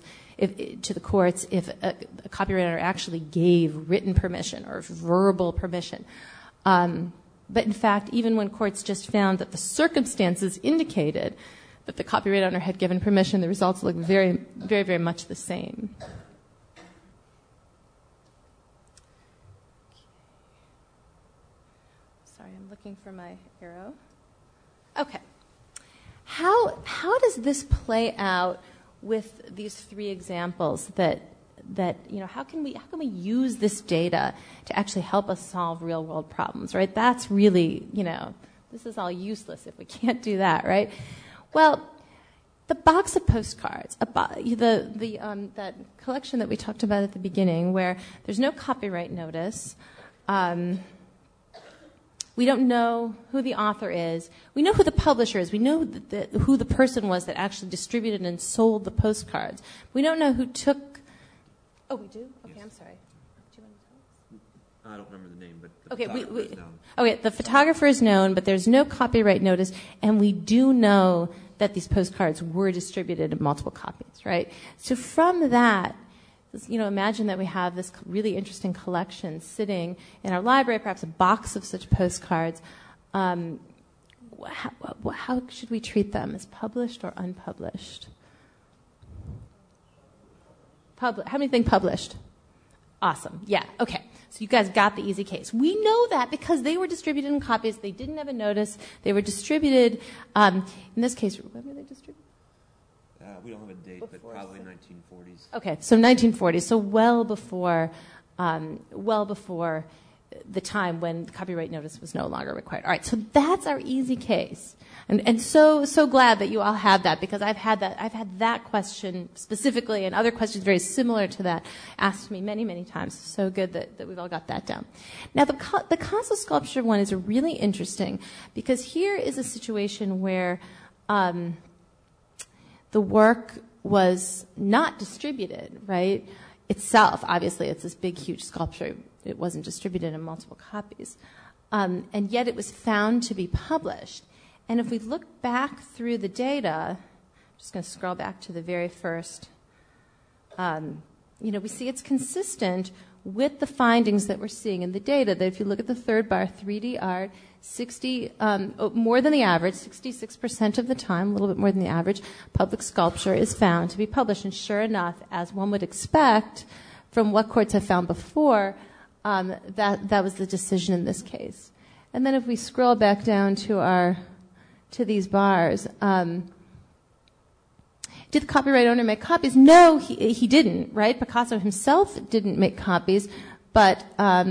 copyright owner actually gave written permission or verbal permission. But in fact, even when courts just found that the circumstances indicated that the copyright owner had given permission, the results look very, very, very much the same. Sorry, I'm looking for my arrow. Okay. How does this play out with these three examples that how can we use this data to actually help us solve real world problems, right? That's really, this is all useless if we can't do that, right? Well, the box of postcards, that collection that we talked about at the beginning, where there's no copyright notice. We don't know who the author is. We know who the publisher is. We know who the person was that actually distributed and sold the postcards. We don't know who took... Oh, we do? Okay, yes. I'm sorry. Do you want to tell us? I don't remember the name, but the photographer is known. Okay, the photographer is known, but there's no copyright notice, and we do know that these postcards were distributed in multiple copies, right? So from that, Imagine that we have this really interesting collection sitting in our library, perhaps a box of such postcards. How should we treat them? As published or unpublished? How many think published? Awesome. Yeah. Okay. So you guys got the easy case. We know that because they were distributed in copies. They didn't have a notice. They were distributed. In this case, when were they distributed? We don't have a date, but probably 1940s. Okay, so 1940s. So well before the time when the copyright notice was no longer required. All right. So that's our easy case. And so glad that you all have that, because I've had that question specifically and other questions very similar to that asked me many, many times. So good that we've all got that down. Now the castle sculpture one is really interesting, because here is a situation where the work was not distributed, right? Itself, obviously, it's this big, huge sculpture. It wasn't distributed in multiple copies. And yet it was found to be published. And if we look back through the data, I'm just going to scroll back to the very first, we see it's consistent with the findings that we're seeing in the data, that if you look at the third bar, 3D art, more than the average, 66% of the time, a little bit more than the average, public sculpture is found to be published. And sure enough, as one would expect from what courts have found before, that was the decision in this case. And then if we scroll back down to these bars, did the copyright owner make copies? No, he didn't, right? Picasso himself didn't make copies, but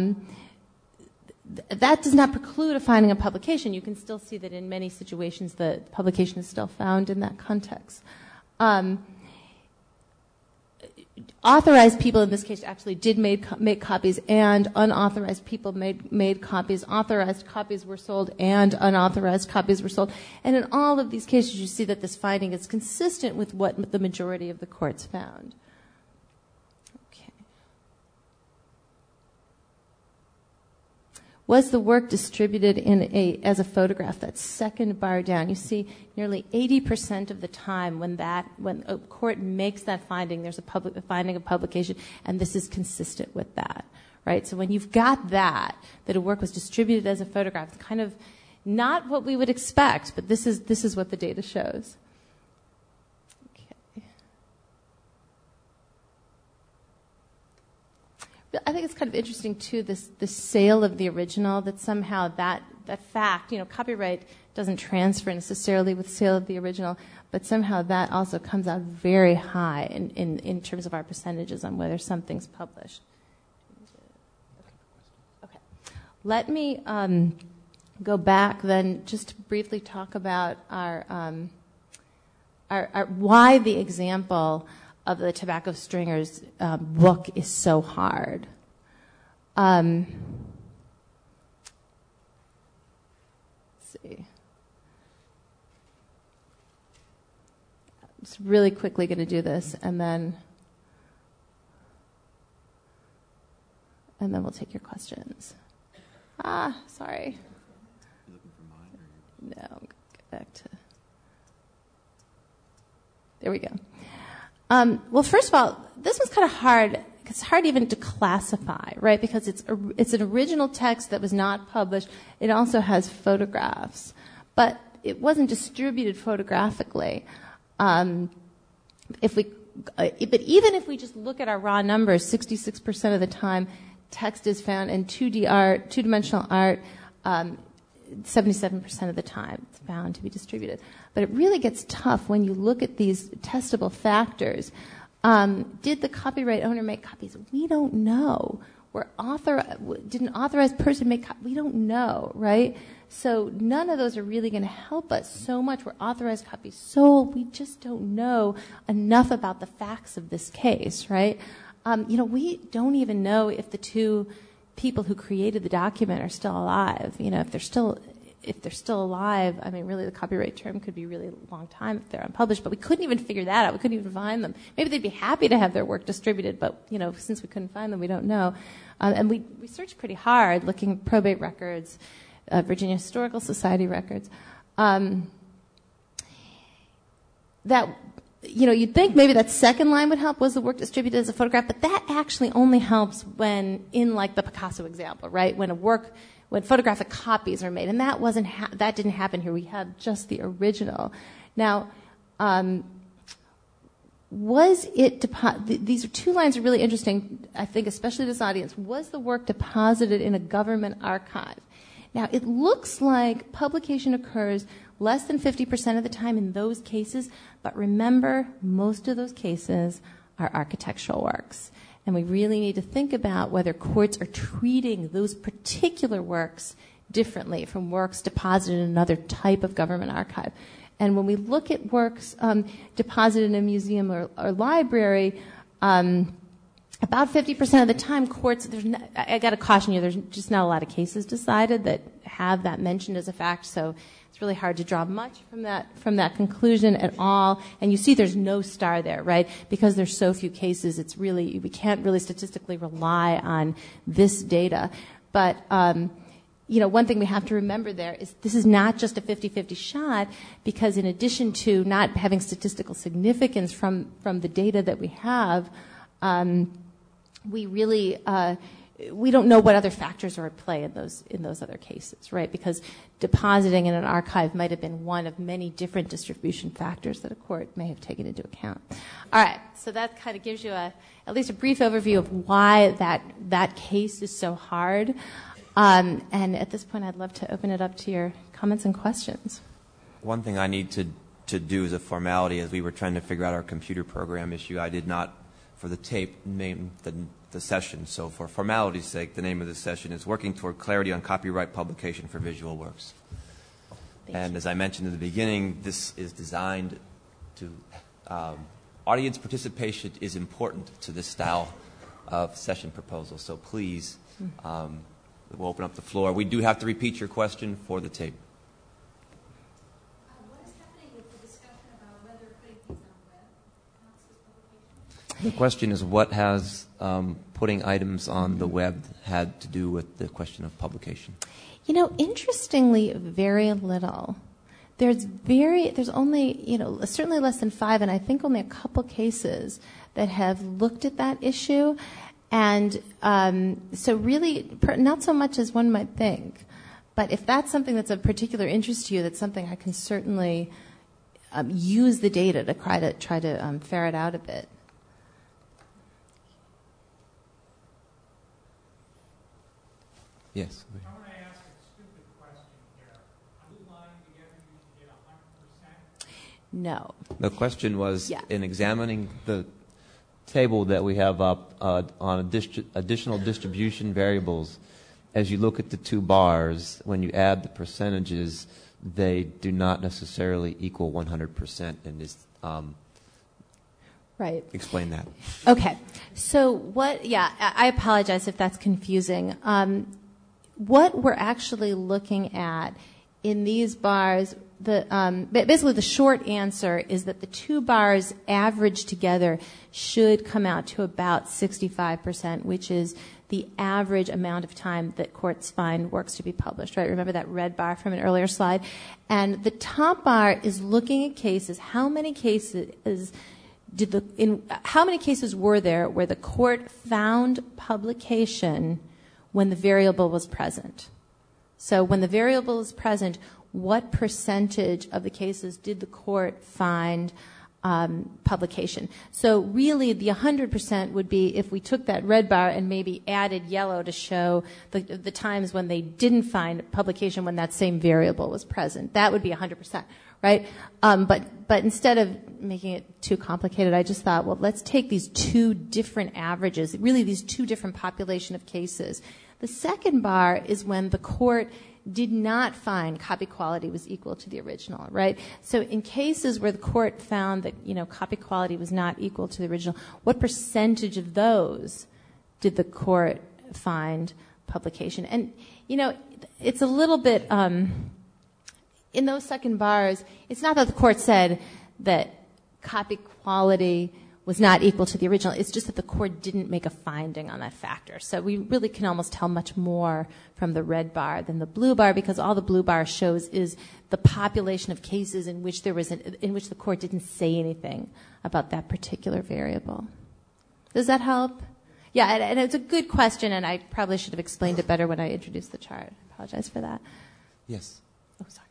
that does not preclude a finding of publication. You can still see that in many situations the publication is still found in that context. Authorized people in this case actually did make copies, and unauthorized people made copies. Authorized copies were sold, and unauthorized copies were sold. And in all of these cases, you see that this finding is consistent with what the majority of the courts found. Okay. Was the work distributed as a photograph? That second bar down. You see nearly 80% of the time when a court makes that finding, there's a finding of publication, and this is consistent with that, right? So when you've got that a work was distributed as a photograph, it's kind of not what we would expect, but this is what the data shows. I think it's kind of interesting, too, this sale of the original, that somehow that fact, copyright doesn't transfer necessarily with sale of the original, but somehow that also comes out very high in terms of our percentages on whether something's published. Okay. Let me go back then just to briefly talk about our why the example of the Tobacco Stringers book is so hard. Let's see. I'm just really quickly going to do this, and then we'll take your questions. Sorry. You looking for mine? No, I'm going to get back to... There we go. Well, first of all, this one's kind of hard. It's hard even to classify, right? Because it's an original text that was not published. It also has photographs, but it wasn't distributed photographically. But even if we just look at our raw numbers, 66% of the time text is found in 2D-dimensional art. 77% of the time it's found to be distributed. But it really gets tough when you look at these testable factors. Did the copyright owner make copies? We don't know. Did an authorized person make copies? We don't know, right? So none of those are really going to help us so much. Were authorized copies sold? We just don't know enough about the facts of this case, right? We don't even know if the two people who created the document are still alive. If they're still alive, I mean, really the copyright term could be really a long time if they're unpublished, but we couldn't even figure that out. We couldn't even find them. Maybe they'd be happy to have their work distributed, but, since we couldn't find them, we don't know. And we searched pretty hard looking at probate records, Virginia Historical Society records. That you'd think maybe that second line would help, was the work distributed as a photograph, but that actually only helps when, in like the Picasso example, right? When photographic copies are made, and that didn't happen here. We had just the original. Now, these are two lines are really interesting, I think, especially this audience. Was the work deposited in a government archive? Now, it looks like publication occurs less than 50% of the time in those cases, but remember, most of those cases are architectural works. And we really need to think about whether courts are treating those particular works differently from works deposited in another type of government archive. And when we look at works deposited in a museum or library, about 50% of the time, courts, I got to caution you, there's just not a lot of cases decided that have that mentioned as a fact, so it's really hard to draw much from that conclusion at all. And you see there's no star there, right? Because there's so few cases, we can't really statistically rely on this data. But, one thing we have to remember there is this is not just a 50-50 shot, because in addition to not having statistical significance from the data that we have, we really we don't know what other factors are at play in those other cases, right? Because depositing in an archive might have been one of many different distribution factors that a court may have taken into account. All right, so that kind of gives you at least a brief overview of why that case is so hard. And at this point, I'd love to open it up to your comments and questions. One thing I need to do as a formality, as we were trying to figure out our computer program issue, I did not, for the tape, name the session. So for formality's sake, the name of the session is Working Toward Clarity on Copyright Publication for Visual Works. And as I mentioned in the beginning, this is designed to, audience participation is important to this style of session proposal. So please, we'll open up the floor. We do have to repeat your question for the tape. What is happening with the discussion about whether putting things on web counts as publication? The question is, what has putting items on the web had to do with the question of publication? Interestingly, very little. There's only, certainly less than 5, and I think only a couple cases that have looked at that issue. And so really, not so much as one might think. But if that's something that's of particular interest to you, that's something I can certainly use the data to try to ferret out a bit. Yes. I want to ask a stupid question here. Are we lying together you get 100%? No. The question was, in examining the table that we have up on additional distribution variables, as you look at the two bars, when you add the percentages, they do not necessarily equal 100%. And right. Explain that. Okay. So I apologize if that's confusing. What we're actually looking at in these bars, basically the short answer is that the two bars averaged together should come out to about 65%, which is the average amount of time that courts find works to be published, right? Remember that red bar from an earlier slide? And the top bar is looking at cases. How many cases were there where the court found publication when the variable was present? So when the variable is present, what percentage of the cases did the court find publication? So really the 100% would be if we took that red bar and maybe added yellow to show the times when they didn't find publication when that same variable was present. That would be 100%, right? But instead of making it too complicated, I just thought, well, let's take these two different averages, really these two different population of cases. The second bar is when the court did not find copy quality was equal to the original, right? So in cases where the court found that, copy quality was not equal to the original, what percentage of those did the court find publication? And, it's a little bit, in those second bars, it's not that the court said that copy quality was not equal to the original. It's just that the court didn't make a finding on that factor. So we really can almost tell much more from the red bar than the blue bar, because all the blue bar shows is the population of cases in which in which the court didn't say anything about that particular variable. Does that help? Yeah, and it's a good question, and I probably should have explained it better when I introduced the chart. I apologize for that. Yes. Oh, sorry.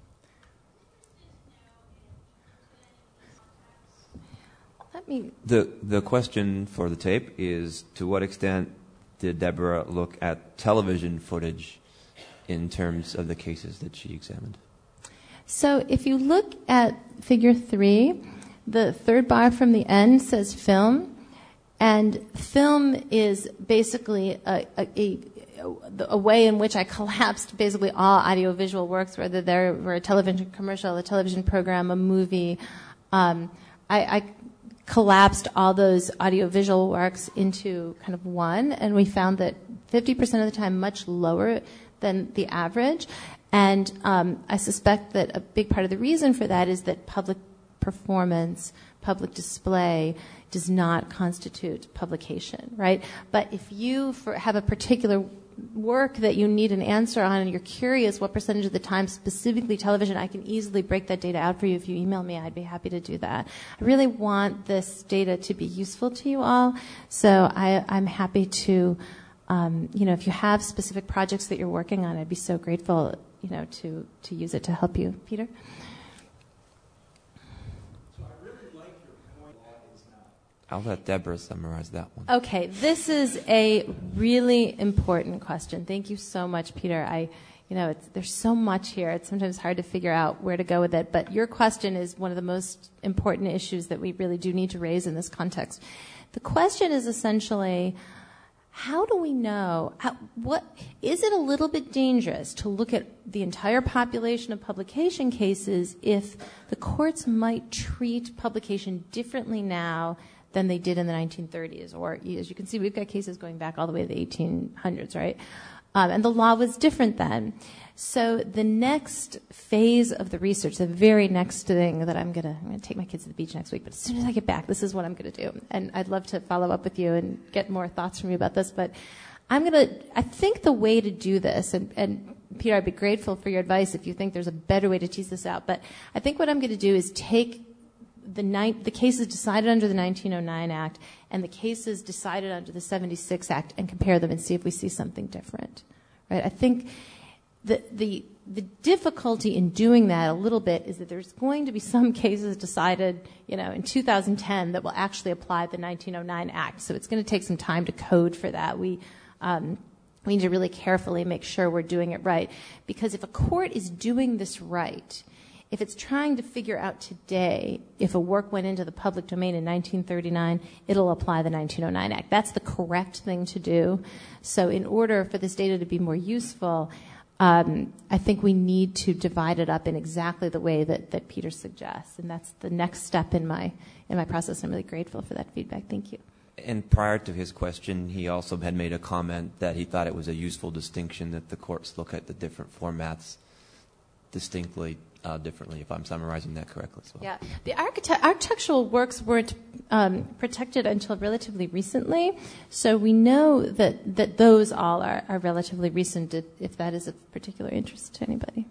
Let me. The question for the tape is, to what extent did Deborah look at television footage in terms of the cases that she examined? So if you look at figure 3, the third bar from the end says film, and film is basically a way in which I collapsed basically all audiovisual works, whether they were a television commercial, a television program, a movie. I collapsed all those audiovisual works into kind of one, and we found that 50% of the time much lower than the average. And I suspect that a big part of the reason for that is that public performance, public display does not constitute publication, right? But if you have a particular work that you need an answer on and you're curious what percentage of the time, specifically television, I can easily break that data out for you. If you email me, I'd be happy to do that. I really want this data to be useful to you all, so I'm happy to, if you have specific projects that you're working on, I'd be so grateful, to use it to help you. Peter? I'll let Deborah summarize that one. Okay, this is a really important question. Thank you so much, Peter. There's so much here. It's sometimes hard to figure out where to go with it, but your question is one of the most important issues that we really do need to raise in this context. The question is essentially, how do we know, is it a little bit dangerous to look at the entire population of publication cases if the courts might treat publication differently now than they did in the 1930s? Or, as you can see, we've got cases going back all the way to the 1800s, right? And the law was different then. So the next phase of the research, the very next thing that I'm going to take my kids to the beach next week, but as soon as I get back, this is what I'm going to do. And I'd love to follow up with you and get more thoughts from you about this, but I think the way to do this, and Peter, I'd be grateful for your advice if you think there's a better way to tease this out, but I think what I'm going to do is take the cases decided under the 1909 Act and the cases decided under the 76 Act and compare them and see if we see something different. Right? I think the difficulty in doing that a little bit is that there's going to be some cases decided, in 2010 that will actually apply the 1909 Act. So it's going to take some time to code for that. We need to really carefully make sure we're doing it right, because if a court is doing this right, if it's trying to figure out today if a work went into the public domain in 1939, it'll apply the 1909 Act. That's the correct thing to do. So in order for this data to be more useful, I think we need to divide it up in exactly the way that Peter suggests. And that's the next step in my process. I'm really grateful for that feedback. Thank you. And prior to his question, he also had made a comment that he thought it was a useful distinction that the courts look at the different formats distinctly differently, if I'm summarizing that correctly as well. Yeah. The architectural works weren't protected until relatively recently, so we know that those all are relatively recent, if that is of particular interest to anybody.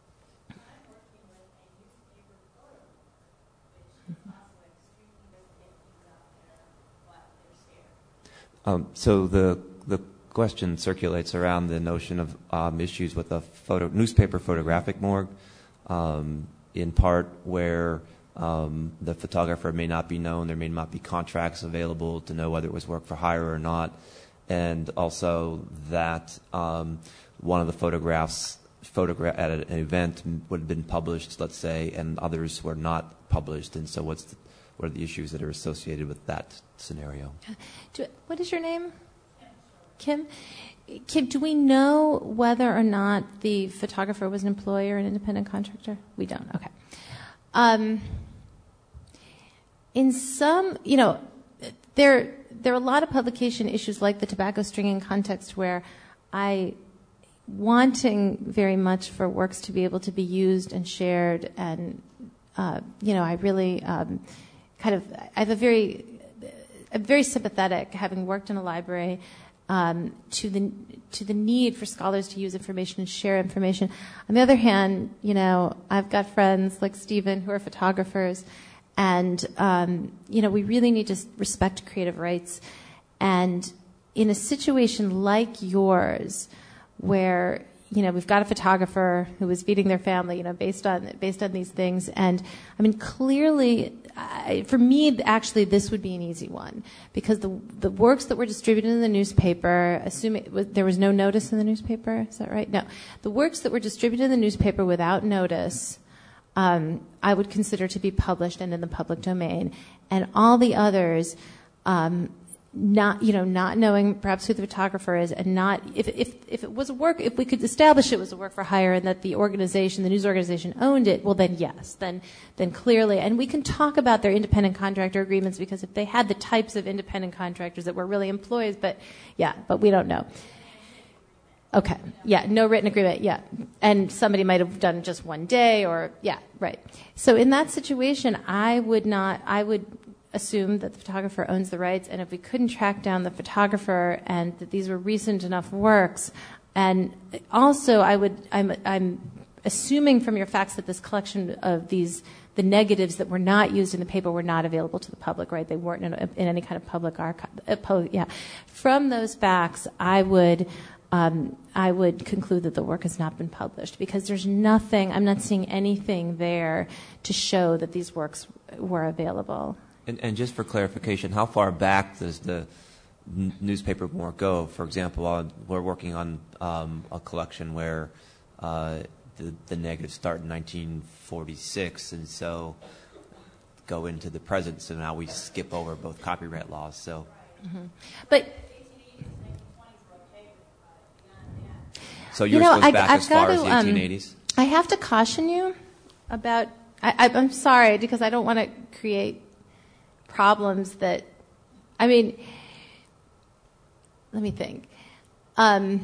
So the question circulates around the notion of issues with a newspaper photographic morgue, in part where the photographer may not be known, there may not be contracts available to know whether it was work for hire or not, and also that one of the photographs at an event would have been published, let's say, and others were not published, and so what are the issues that are associated with that scenario? What is your name? Kim? Kim, do we know whether or not the photographer was an employee or an independent contractor? We don't. Okay. In some, there are a lot of publication issues like the tobacco stringing context where wanting very much for works to be able to be used and shared, and I really I have a very very sympathetic, having worked in a library, to the need for scholars to use information and share information. On the other hand, I've got friends like Stephen who are photographers, and we really need to respect creative rights. And in a situation like yours, where we've got a photographer who was feeding their family, based on these things. And I mean, clearly, for me, actually, this would be an easy one, because the works that were distributed in the newspaper, assuming there was no notice in the newspaper, is that right? No, the works that were distributed in the newspaper without notice, I would consider to be published and in the public domain, and all the others, not knowing perhaps who the photographer is, and not if it was a work, if we could establish it was a work for hire and that the news organization owned it, well then yes, then clearly, and we can talk about their independent contractor agreements, because if they had the types of independent contractors that were really employees, but we don't know. Okay, yeah, no written agreement, yeah, and somebody might have done just one day, or yeah, right. So in that situation, I would assume that the photographer owns the rights, and if we couldn't track down the photographer and that these were recent enough works, and also I'm assuming from your facts that this collection of the negatives that were not used in the paper were not available to the public, right? They weren't in any kind of public archive. Yeah. From those facts, I would conclude that the work has not been published, because there's nothing, I'm not seeing anything there to show that these works were available. And just for clarification, how far back does the newspaper work go? For example, we're working on a collection where the negatives start in 1946, and so go into the present. So now we skip over both copyright laws. So, but so yours goes back as far as the 1880s. I have to caution you about. I'm sorry, because I don't want to create problems that, I mean, let me think. I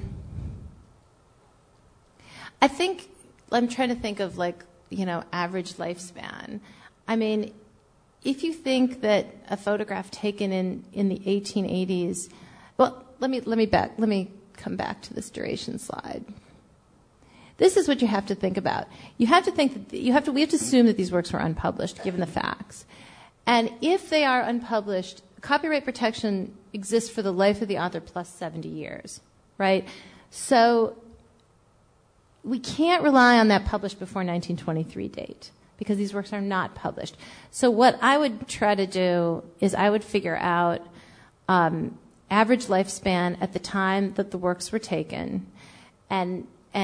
think, I'm trying to think of average lifespan. I mean, if you think that a photograph taken in the 1880s, well, let me come back to this duration slide. This is what you have to think about. You have to think that we have to assume that these works were unpublished, given the facts. And if they are unpublished, copyright protection exists for the life of the author plus 70 years, right? So we can't rely on that published before 1923 date, because these works are not published. So what I would try to do is I would figure out average lifespan at the time that the works were taken, and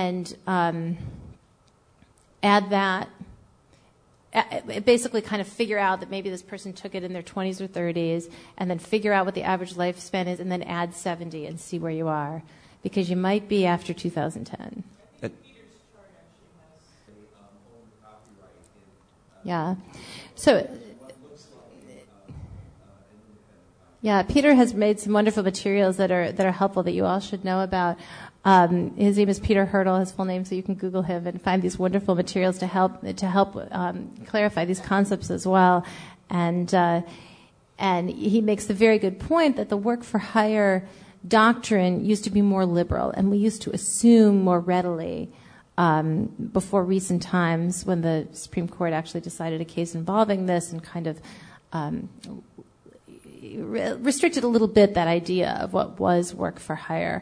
add that. Basically kind of figure out that maybe this person took it in their 20s or 30s, and then figure out what the average lifespan is, and then add 70 and see where you are, because you might be after 2010. Yeah. So, yeah, Peter has made some wonderful materials that are helpful that you all should know about. His name is Peter Hurdle, his full name, so you can Google him and find these wonderful materials to help clarify these concepts as well. And he makes the very good point that the work for hire doctrine used to be more liberal, and we used to assume more readily before recent times, when the Supreme Court actually decided a case involving this and kind of restricted a little bit that idea of what was work for hire.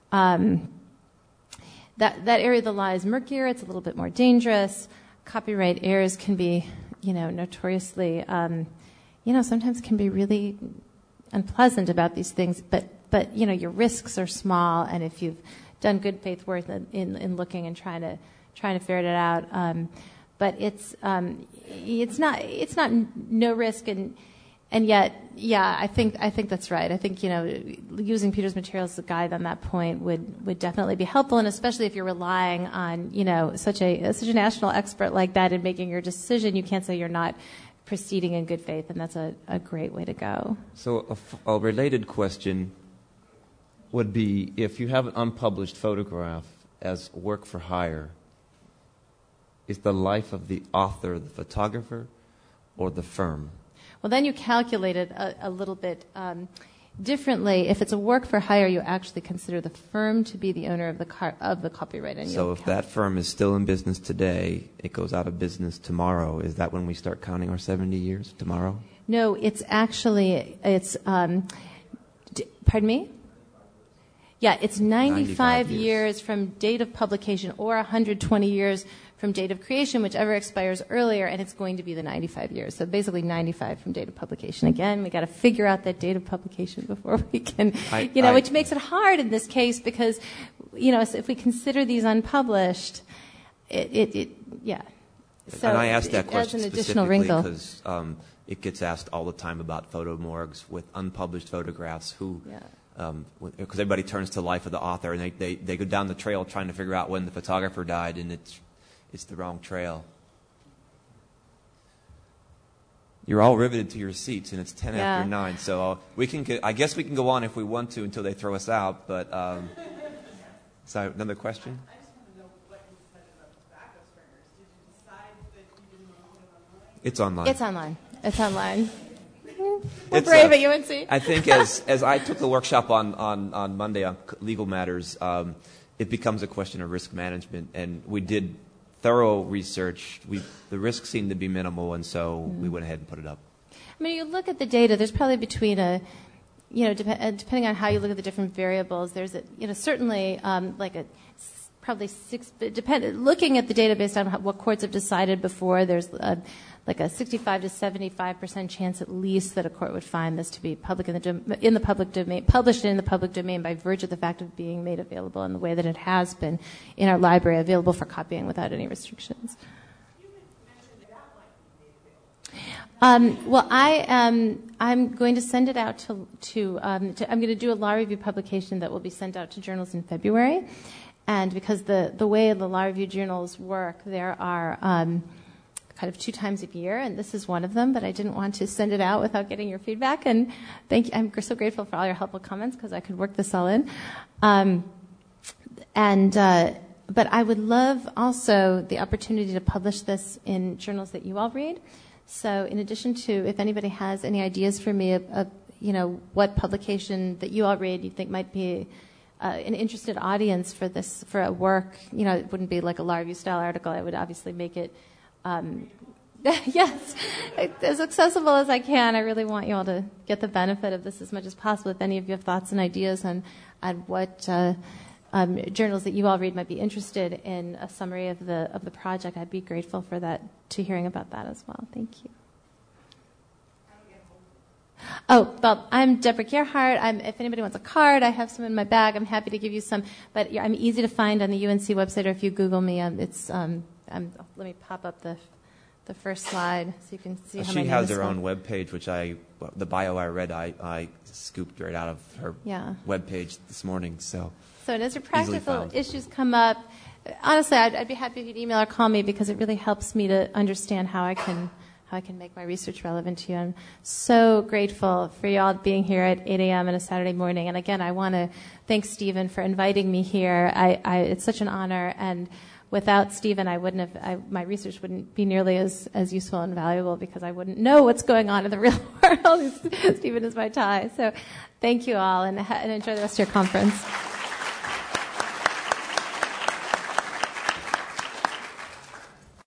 That area of the law is murkier. It's a little bit more dangerous. Copyright errors can be, notoriously, sometimes can be really unpleasant about these things. But your risks are small, and if you've done good faith work in looking and trying to ferret it out, but it's not no risk, and yet, yeah, I think that's right. I think, using Peter's materials as a guide on that point would definitely be helpful, and especially if you're relying on, such a national expert like that in making your decision, you can't say you're not proceeding in good faith, and that's a great way to go. So a related question would be, if you have an unpublished photograph as work for hire, is the life of the author the photographer or the firm? Well, then you calculate it a little bit differently. If it's a work for hire, you actually consider the firm to be the owner of the copyright. And so if that firm is still in business today, it goes out of business tomorrow. Is that when we start counting our 70 years, tomorrow? No, it's actually, pardon me? Yeah, it's 95 years from date of publication or 120 years from date of creation, whichever expires earlier, and it's going to be the 95 years. So basically 95 from date of publication. Again, we got to figure out that date of publication before we can, which makes it hard in this case because, if we consider these unpublished, yeah. So and I asked that question as an additional wrinkle. because it gets asked all the time about photo morgues with unpublished photographs because everybody turns to Life of the Author, and they go down the trail trying to figure out when the photographer died, and it's the wrong trail. You're all riveted to your seats, and it's 10 after 9. So I guess we can go on if we want to until they throw us out. But so another question? I just want to know what you said about tobacco sprayers. Did you decide that you didn't want to put it online? It's online. It's online. It's online. We're brave at UNC. I think as I took the workshop on Monday on legal matters, it becomes a question of risk management, and we did thorough research. The risks seemed to be minimal, and so we went ahead and put it up. I mean, you look at the data. There's probably between depending on how you look at the different variables. There's certainly probably six. Looking at the data based on what courts have decided before, there's like a 65 to 75% chance at least that a court would find this to be public in the public domain, published in the public domain by virtue of the fact of being made available in the way that it has been in our library, available for copying without any restrictions. Well, I'm going to send it out I'm going to do a law review publication that will be sent out to journals in February, and because the way the law review journals work, there are kind of 2 times a year, and this is one of them, but I didn't want to send it out without getting your feedback, and thank you. I'm so grateful for all your helpful comments because I could work this all in. But I would love also the opportunity to publish this in journals that you all read. So in addition to, if anybody has any ideas for me of what publication that you all read you think might be an interested audience for a work, it wouldn't be like a law review style article. I would obviously make it yes, as accessible as I can. I really want you all to get the benefit of this as much as possible. If any of you have thoughts and ideas on what journals that you all read might be interested in a summary of the project, I'd be grateful for that, to hearing about that as well. Thank you. Oh, well, I'm Deborah Gerhardt. If anybody wants a card, I have some in my bag. I'm happy to give you some. But I'm easy to find on the UNC website, or if you Google me, let me pop up the first slide so you can see how my name is. She has her own webpage, which the bio I read, I scooped right out of her webpage this morning. So as your practical issues come up, honestly, I'd be happy if you'd email or call me, because it really helps me to understand how I can make my research relevant to you. I'm so grateful for you all being here at 8 a.m. on a Saturday morning. And again, I want to thank Stephen for inviting me here. It's such an honor, and without Stephen, my research wouldn't be nearly as useful and valuable, because I wouldn't know what's going on in the real world. Stephen is my tie. So thank you all, and enjoy the rest of your conference.